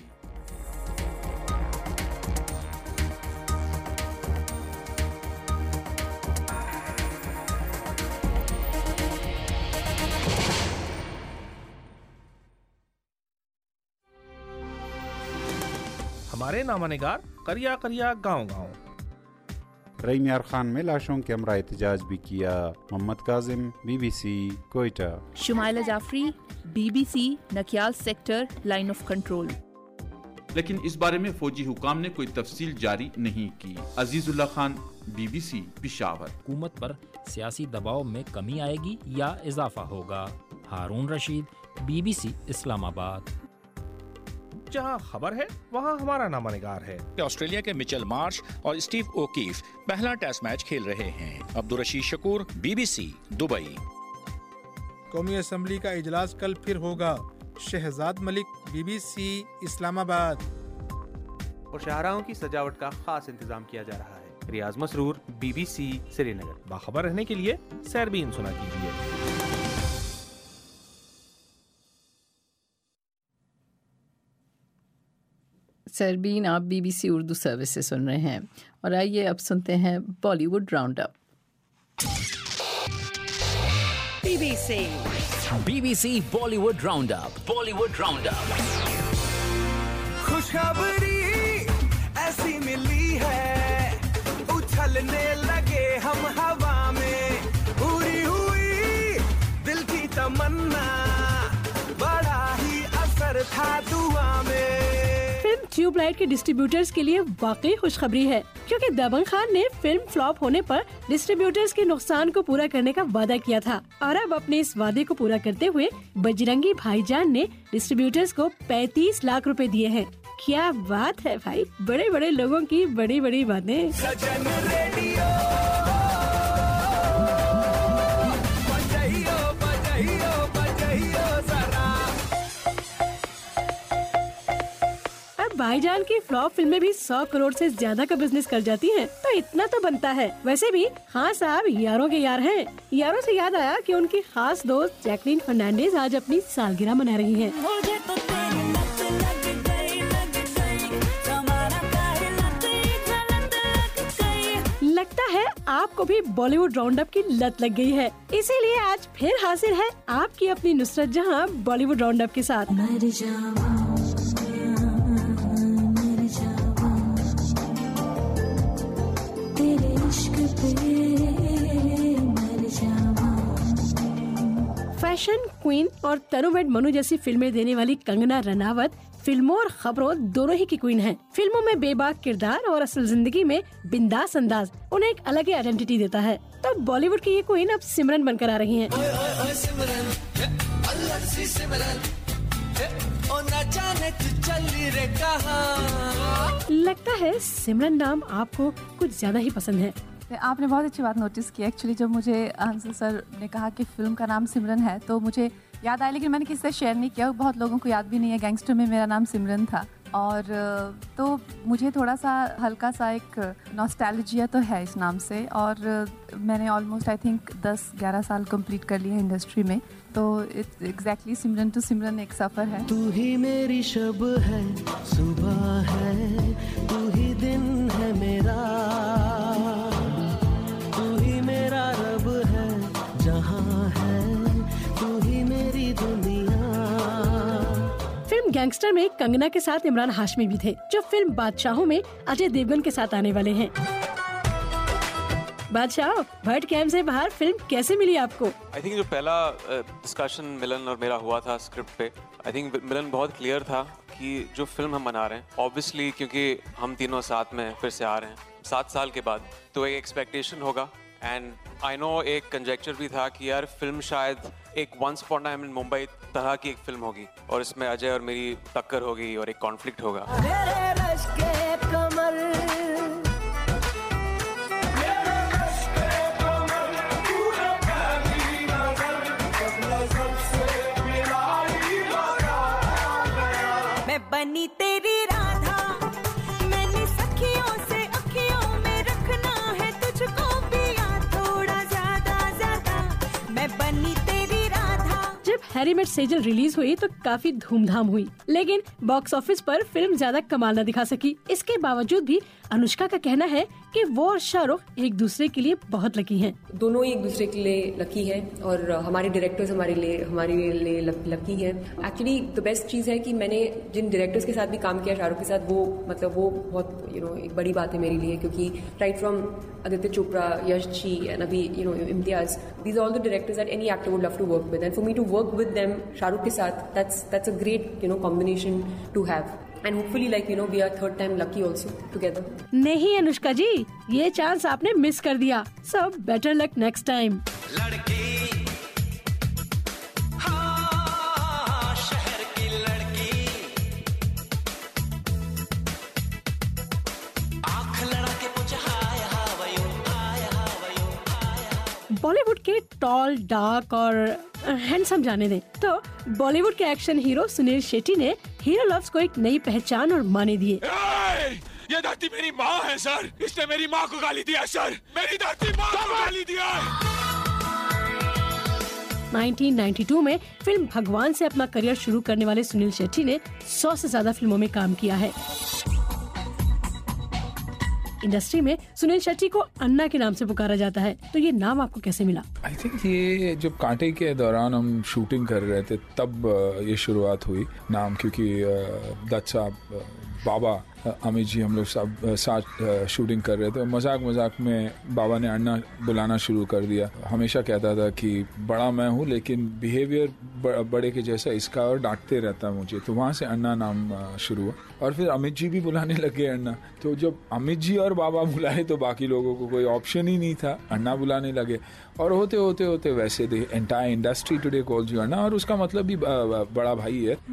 ہمارے نامہ نگار کریا کریا گاؤں گاؤں۔
رحیم یار خان میں لاشوں کے ہمراہ احتجاج بھی کیا۔ Muhammad Kazim, BBC، Quetta.
Shumaila Jafri, BBC، Nakyal sector, line of control.
لیکن اس بارے میں فوجی حکام نے کوئی تفصیل جاری نہیں کی۔ عزیز اللہ خان، BBC، پشاور۔
حکومت پر سیاسی دباؤ میں کمی آئے گی یا اضافہ ہوگا؟ ہارون رشید، BBC، اسلام آباد۔
جہاں خبر ہے وہاں ہمارا نامہ نگار ہے۔
آسٹریلیا کے مچل مارش اور اسٹیو اوکیف پہلا ٹیسٹ میچ کھیل رہے ہیں۔ Abdul Rasheed Shakoor, BBC، Dubai.
قومی اسمبلی کا اجلاس کل پھر ہوگا۔ شہزاد ملک، BBC، اسلام آباد۔
اور شاہراہوں کی سجاوٹ کا خاص انتظام کیا جا رہا ہے۔ ریاض مسرور، BBC، سری نگر۔
باخبر رہنے کے لیے سیربین سنا کیجیے۔
سربین، آپ BBC اردو سروس سے سن رہے ہیں، اور آئیے اب سنتے ہیں Bollywood round up.
BBC Bollywood round up. Bollywood round up.
خوشخبری ایسی ملی ہے، اچھلنے لگے ہم ہوا میں، پوری ہوئی دل کی تمنا، بڑا ہی اثر تھا دعا میں۔
فلم ٹیوب لائٹ کے ڈسٹریبیوٹرز کے لیے واقعی خوشخبری ہے، کیونکہ دبنگ خان نے فلم فلاپ ہونے پر ڈسٹریبیوٹرز کے نقصان کو پورا کرنے کا وعدہ کیا تھا، اور اب اپنے اس وعدے کو پورا کرتے ہوئے بجرنگی بھائی جان نے ڈسٹریبیوٹرز کو 35 لاکھ روپے دیے ہیں۔ کیا بات ہے بھائی، بڑے بڑے لوگوں کی بڑی بڑی باتیں۔ بھائی جان کی فلاپ فلمیں بھی 100 کروڑ سے زیادہ کا بزنس کر جاتی ہیں، تو اتنا تو بنتا ہے۔ ویسے بھی خان صاحب یاروں کے یار ہیں۔ یاروں سے یاد آیا کہ ان کی خاص دوست جیکلین فرنانڈیز آج اپنی سالگرہ منا رہی ہیں۔ لگتا ہے آپ کو بھی بالی ووڈ راؤنڈ اپ کی لت لگ گئی ہے، اسی لیے آج پھر حاضر ہے آپ کی اپنی نصرت جہاں بالی ووڈ راؤنڈ اپ کے ساتھ۔ فیشن کوئین اور تنو ویڈ منو جیسی فلمیں دینے والی کنگنا رناوت فلموں اور خبروں دونوں ہی کی کوئین ہیں۔ فلموں میں بے باک کردار اور اصل زندگی میں بنداس انداز انہیں ایک الگ ہی آئیڈینٹی دیتا ہے۔ تو بالی ووڈ کی یہ کوئین اب سمرن بن کر آ رہی ہیں۔ لگتا ہے سمرن نام آپ کو کچھ زیادہ ہی پسند ہے۔
آپ نے بہت اچھی بات نوٹس کی۔ ایکچولی جب مجھے ہنسل سر نے کہا کہ فلم کا نام سمرن ہے تو مجھے یاد آیا، لیکن میں نے کسی سے شیئر نہیں کیا، بہت لوگوں کو یاد بھی نہیں ہے۔ گینگسٹر میں میرا نام سمرن تھا، اور تو مجھے تھوڑا سا ہلکا سا ایک نوسٹیلجیا تو ہے اس نام سے، اور میں نے آلموسٹ آئی تھنک 10-11 سال کمپلیٹ کر لیا انڈسٹری میں، تو ایگزیکٹلی سمرن ٹو سمرن ایک سفر ہے۔
تو ہی میری شب ہے، صبح ہے، تو ہی دن ہے میرا، تو ہی میرا رب ہے، جہاں
गैंगस्टर में कंगना के साथ इमरान हाशमी भी थे, जो फिल्म बादशाहों में अजय देवगन के साथ आने वाले हैं। बादशाह, भट्ट कैंप से बाहर फिल्म कैसे मिली आपको?
आई थिंक जो पहला डिस्कशन मिलन और मेरा हुआ था स्क्रिप्ट पे, आई थिंक मिलन बहुत क्लियर था कि जो फिल्म हम बना रहे हैं, ऑब्वियसली क्योंकि हम तीनों साथ में फिर से आ रहे हैं 7 साल के बाद, तो एक एक्सपेक्टेशन होगा। एंड आई नो एक कंजेक्चर भी था कि यार फिल्म शायद एक once upon a time in Mumbai तरह की एक फिल्म होगी और इसमें अजय और मेरी टक्कर होगी और एक कॉन्फ्लिक्ट होगा।
मैं बनी तेरी राधा, मैंने सखियों से अखियों में रखना है तुझको भी याद थोड़ा ज्यादा ज्यादा, मैं बनी तेरी राधा।
जब हैरी मेट सेजल रिलीज हुई तो काफी धूमधाम हुई, लेकिन बॉक्स ऑफिस पर फिल्म ज्यादा कमाल न दिखा सकी। इसके बावजूद भी अनुष्का का कहना है कि वो और शाहरुख एक दूसरे के लिए बहुत लकी हैं।
दोनों ही एक दूसरे के लिए लकी हैं और हमारे डायरेक्टर्स हमारे लिए लकी हैं। एक्चुअली द बेस्ट चीज़ है कि मैंने जिन डायरेक्टर्स के साथ भी काम किया शाहरुख के साथ, वो बहुत एक बड़ी बात है मेरे लिए, क्योंकि right from Aditya Chopra, Yash ji and अभी Imtiaz, these all the directors that any actor would love to work with, and for me to work with them Shahrukh के साथ, that's a great combination to have. And hopefully, we are third time lucky also together.
नहीं अनुष्का जी, ये chance आपने miss कर दिया। So better luck next time.
शहर की लड़की, आँख लड़ा के पूछे हाय हावयो, हाय हावयो।
बॉलीवुड के टॉल, डार्क और हैंडसम जाने दें तो बॉलीवुड के एक्शन हीरो सुनील शेट्टी ने हीरो लव्स को एक नई पहचान और माने दिए।
ये धरती मेरी माँ है सर, इसने मेरी माँ को गाली दिया सर, मेरी धरती माँ को गाली दिया।
1992 में फिल्म भगवान से अपना करियर शुरू करने वाले सुनील शेट्टी ने 100 से ज्यादा फिल्मों में काम किया है। इंडस्ट्री में सुनील शेट्टी को अन्ना के नाम से पुकारा जाता है, तो ये नाम आपको कैसे मिला?
आई थिंक ये जब कांटे के दौरान हम शूटिंग कर रहे थे तब ये शुरुआत हुई नाम, क्योंकि दत्त साहब, बाबा, अमित जी, हम लोग सब साथ शूटिंग कर रहे थे। मजाक में बाबा ने अन्ना बुलाना शुरू कर दिया। हमेशा कहता था कि बड़ा मैं हूँ लेकिन बिहेवियर बड़े के जैसा इसका, और डांटते रहता मुझे, तो वहाँ से अन्ना नाम शुरू हुआ। और फिर अमित जी भी बुलाने लगे अन्ना, तो जब अमित जी और बाबा बुलाए तो बाकी लोगों को कोई ऑप्शन ही नहीं था, अन्ना बुलाने लगे। और होते होते होते वैसे the entire industry today calls you Anna, और उसका मतलब भी बड़ा भाई है।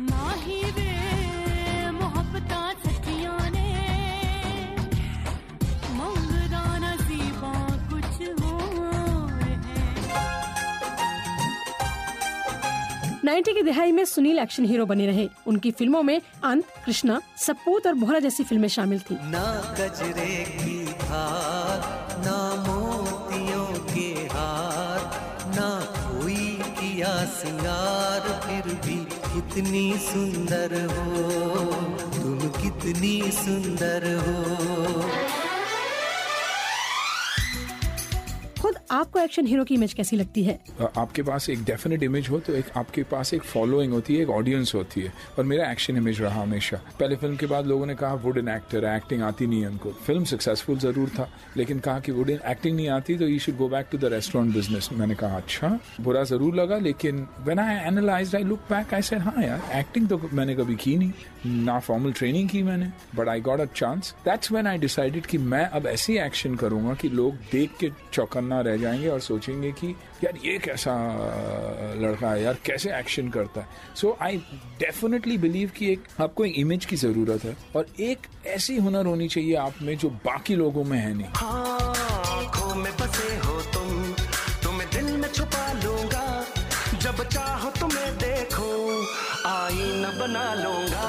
90 की दिहाई में सुनील एक्शन हीरो बने रहे। उनकी फिल्मों में अंत, कृष्णा, सपूत और बोहरा जैसी फिल्में शामिल थी।
ना गजरे की धार, ना मोतियों के हार, ना कोई किया सिंगार, फिर भी कितनी सुंदर हो तुम, कितनी सुंदर हो।
खुद आपको एक्शन हीरो की इमेज कैसी लगती है?
आपके पास एक डेफिनेट इमेज हो तो आपके पास एक फॉलोइंग होती है, एक ऑडियंस होती है, और मेरा एक्शन इमेज रहा हमेशा। पहले फिल्म के बाद लोगों ने कहा वुडन एक्टर, एक्टिंग आती नहीं है उनको। फिल्म सक्सेसफुल जरूर था लेकिन कहा कि वुडन एक्टिंग नहीं आती तो you should go back to the restaurant business. मैंने कहा अच्छा, बुरा जरूर लगा, लेकिन when I analysed, I look back, I said हाँ यार, एक्टिंग तो मैंने कभी की नहीं, ना फॉर्मल ट्रेनिंग की मैंने, but I got a chance. That's when I decided कि मैं अब ऐसी एक्शन करूंगा कि लोग देख के चौकन्ना रह जाएंगे और सोचेंगे कि यार ये कैसा लड़का है यार, कैसे एक्शन करता है। सो आई डेफिनेटली बिलीव कि एक आपको एक इमेज की जरूरत है और एक ऐसी हुनर होनी चाहिए आप में जो बाकी लोगों में है नहीं।
आँखों में बसे हो तुम, तुम्हें दिल में छुपा लूंगा, जब चाहो तुम्हें देखो आईना बना लूंगा।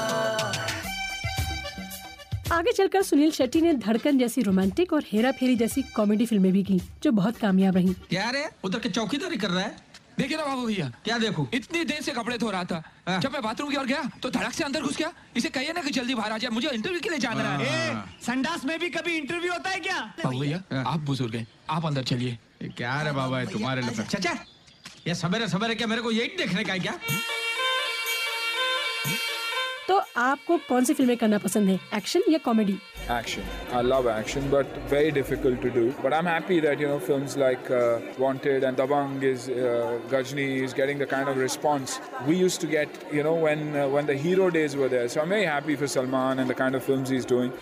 आगे चलकर सुनील शेट्टी ने धड़कन जैसी रोमांटिक और हेरा फेरी जैसी कॉमेडी फिल्में भी की जो बहुत कामयाब रही।
क्या रे, उधर के चौकीदारी कर रहा है? देखिए ना बाबू भैया, क्या देखो, इतनी देर से कपड़े धो रहा था, जब मैं बाथरूम की ओर गया तो धड़क से अंदर घुस गया। इसे कहिए ना कि जल्दी बाहर आ जाए, मुझे इंटरव्यू के लिए जाना है।
संडास में भी कभी इंटरव्यू होता है क्या?
बाबू भैया आप बुजुर्ग हैं, आप अंदर चलिए।
क्या रे बाबा है तुम्हारे लिए?
चाचा ये सवेरे सवेरे क्या मेरे को यही देखने का है क्या?
तो آپ کو کون سی فلمیں کرنا پسند ہے, ایکشن یا comedy?
Action. I love action, but very difficult to do. But I'm happy that, films like Wanted and Dabang Ghajini is getting the kind of response we used to get, when the hero days were there. So I'm very happy for Salman and the kind of films he's doing.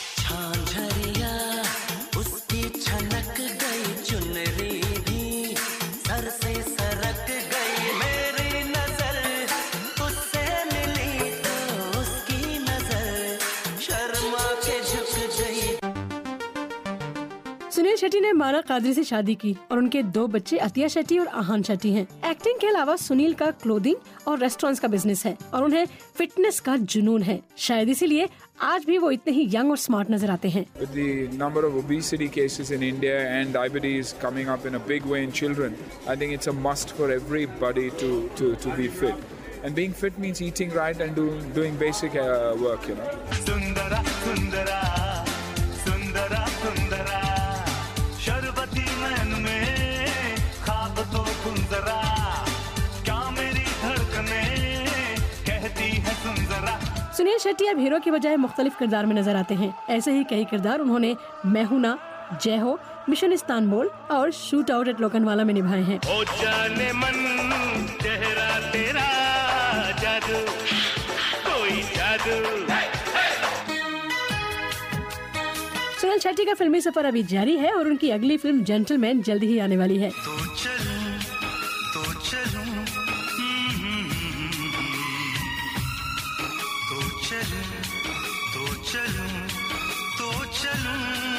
Sunil Shetty نے مانا قادری سے شادی کی اور ان کے 2 بچے عطیہ شیٹی اور آہان شیٹی ہیں. ایکٹنگ کے علاوہ سنیل کا کلودنگ اور ریسٹورینٹس کا بزنس ہے اور انہیں فٹنس کا جنون ہے. شاید اسی لیے آج بھی وہ اتنے ہی ینگ اور اسمارٹ نظر آتے ہیں.
With the number of obesity cases in India and diabetes coming up in a big way in children, I think it's a must for everybody to be fit. And being fit means eating right and doing basic work,
Sundara, Sundara, Sundara, Sundara. شربتی نین میں خواب تو کن ذرا, کیا میری دھڑکنیں کہتی ہے سن ذرا.
سنیل شیٹی اب ہیرو کی بجائے مختلف کردار میں نظر آتے ہیں. ایسے ہی کئی کردار انہوں نے میں ہوں نا, جے ہو, مشن استانبول اور شوٹ آؤٹ ایٹ لوکنوالا میں نبھائے ہیں.
او جانے من چہرہ تیرا جادو, کوئی جادو.
سنیل شیٹی کا فلمی سفر ابھی جاری ہے اور ان کی اگلی فلم جینٹل مین جلدی ہی آنے والی ہے.
تو چلوں تو چلوں تو چلوں تو چلوں تو چلوں.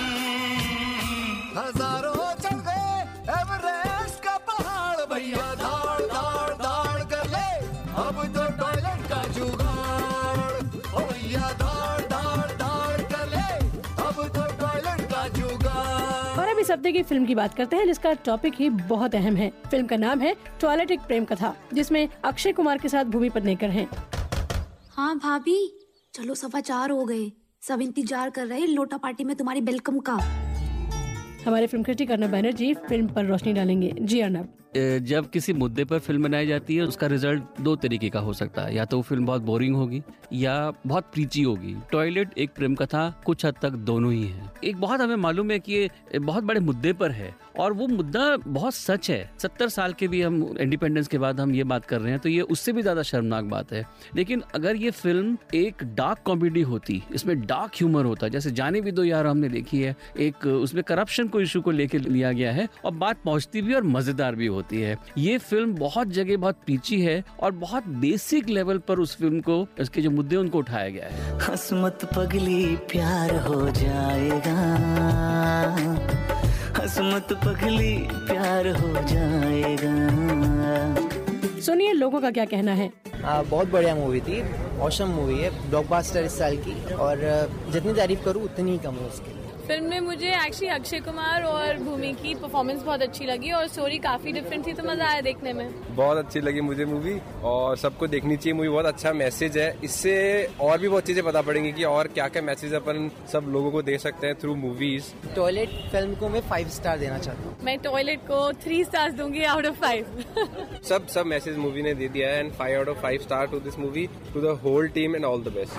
ہزاروں چل گئے ایوریسٹ کا پہاڑ بھیا, دھاڑ دھاڑ دھاڑ کر لے اب تو ٹوائلٹ کا جگاڑ. او بھیا دھاڑ دھاڑ دھاڑ کر لے اب تو ٹوائلٹ کا جگاڑ.
اور اب اس ہفتے کی فلم کی بات کرتے ہیں جس کا ٹاپک ہی بہت اہم ہے. فلم کا نام ہے ٹوائلٹ ایک پریم کتھا, جس میں اکشے کمار کے ساتھ بھومی پٹنیکر ہیں.
ہاں بھابھی, چلو 4:15 ہو گئے, سب انتظار کر رہے لوٹا پارٹی میں تمہاری ویلکم کا.
ہمارے film critic Arnab Banerjee film پر روشنی ڈالیں گے. جی ارنب.
جب کسی مدعے پر فلم بنائی جاتی ہے اس کا رزلٹ 2 طریقے کا ہو سکتا ہے, یا تو وہ فلم بہت بورنگ ہوگی یا بہت پریچی ہوگی. ٹوائلٹ ایک پریم کتھا کچھ حد تک دونوں ہی ہیں. ایک بہت ہمیں معلوم ہے کہ یہ بہت بڑے مدعے پر ہے اور وہ مدعا بہت سچ ہے. 70 سال کے بھی ہم انڈیپینڈنس کے بعد ہم یہ بات کر رہے ہیں تو یہ اس سے بھی زیادہ شرمناک بات ہے. لیکن اگر یہ فلم ایک ڈارک کامیڈی ہوتی, اس میں ڈارک ہیومر ہوتا, جیسے جانے بھی دو یار ہم نے دیکھی ہے, ایک اس میں کرپشن کو ایشو کو لے کے لیا گیا ہے اور بات پہنچتی بھی اور مزیدار بھی ہوتی ہے. یہ فلم بہت جگہ بہت پیچی ہے اور بہت بیسک لیول پر اس فلم کو, اس کے جو مدعے ان کو اٹھایا گیا ہے.
ہسمت پگلی پیار ہو جائے گا, ہسمت پگلی پیار ہو جائے گا.
سنیے لوگوں کا کیا کہنا ہے.
بہت بڑھیا مووی تھی, اوسم مووی ہے, بلاک باسٹر اس سال کی, اور جتنی تعریف کروں اتنی ہی کم ہے اس کے لیے.
فلم میں مجھے ایکچولی اکشے کمار اور بھومی کی پرفارمنس بہت اچھی لگی اور اسٹوری کافی ڈفرینٹ تھی تو مزہ آیا دیکھنے میں.
بہت اچھی لگی مجھے مووی اور سب کو دیکھنی چاہیے. مووی بہت اچھا میسج ہے, اس سے اور بھی بہت چیزیں پتا پڑیں گی کہ اور کیا کیا میسج اپن سب لوگوں کو دے سکتے ہیں تھرو موویز.
ٹوائلٹ فلم کو میں 5 اسٹار دینا چاہتا ہوں.
میں ٹوائلٹ کو 3 اسٹارز دوں گی آؤٹ آف 5.
سب میسج مووی نے دے دیا ہے and 5 out of 5 star to this movie, to the whole team and all the best.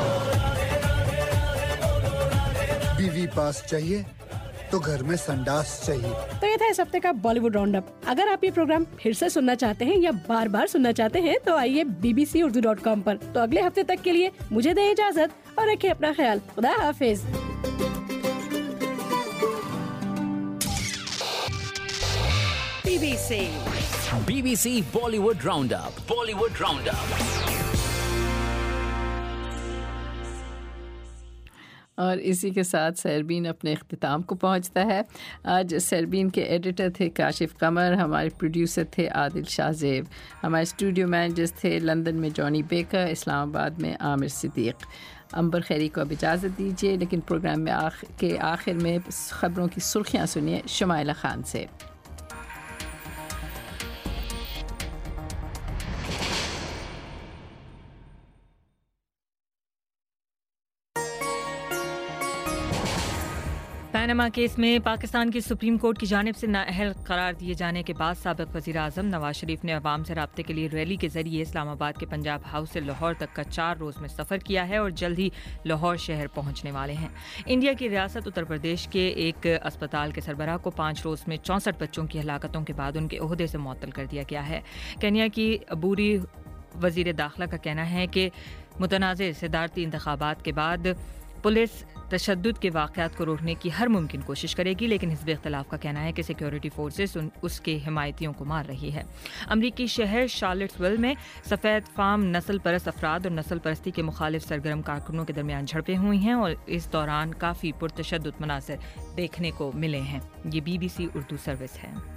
بیوی پاس چاہیے تو گھر میں سنڈاس چاہیے.
تو یہ تھا اس ہفتے کا بالی ووڈ راؤنڈ اپ. اگر آپ یہ پروگرام پھر سے سننا چاہتے ہیں یا بار بار سننا چاہتے ہیں تو آئیے bbcurdu.com پر. تو اگلے ہفتے تک کے لیے مجھے دیں اجازت اور رکھیں اپنا خیال. خدا حافظ.
BBC Bollywood Roundup. Bollywood Roundup.
اور اسی کے ساتھ سیربین اپنے اختتام کو پہنچتا ہے. آج سیربین کے ایڈیٹر تھے کاشف قمر, ہمارے پروڈیوسر تھے عادل شاہ زیب, ہمارے اسٹوڈیو مینیجرز تھے لندن میں جانی بیکر, اسلام آباد میں عامر صدیق. امبر خیری کو اب اجازت دیجیے, لیکن پروگرام میں کے آخر میں خبروں کی سرخیاں سنیے شمائلہ خان سے.
پاناما کیس میں پاکستان کی سپریم کورٹ کی جانب سے نااہل قرار دیے جانے کے بعد سابق وزیر اعظم نواز شریف نے عوام سے رابطے کے لیے ریلی کے ذریعے اسلام آباد کے پنجاب ہاؤس سے لاہور تک کا 4 روز میں سفر کیا ہے اور جلد ہی لاہور شہر پہنچنے والے ہیں. انڈیا کی ریاست اتر پردیش کے ایک اسپتال کے سربراہ کو 5 روز میں 64 بچوں کی ہلاکتوں کے بعد ان کے عہدے سے معطل کر دیا گیا ہے. کینیا کی عبوری وزیر داخلہ کا کہنا ہے کہ متنازع صدارتی انتخابات کے بعد پولیس تشدد کے واقعات کو روکنے کی ہر ممکن کوشش کرے گی، لیکن حزب اختلاف کا کہنا ہے کہ سیکیورٹی فورسز اس کے حمایتیوں کو مار رہی ہے. امریکی شہر شارلٹسول میں سفید فام نسل پرست افراد اور نسل پرستی کے مخالف سرگرم کارکنوں کے درمیان جھڑپیں ہوئی ہیں اور اس دوران کافی پرتشدد مناظر دیکھنے کو ملے ہیں. یہ BBC اردو سروس ہے.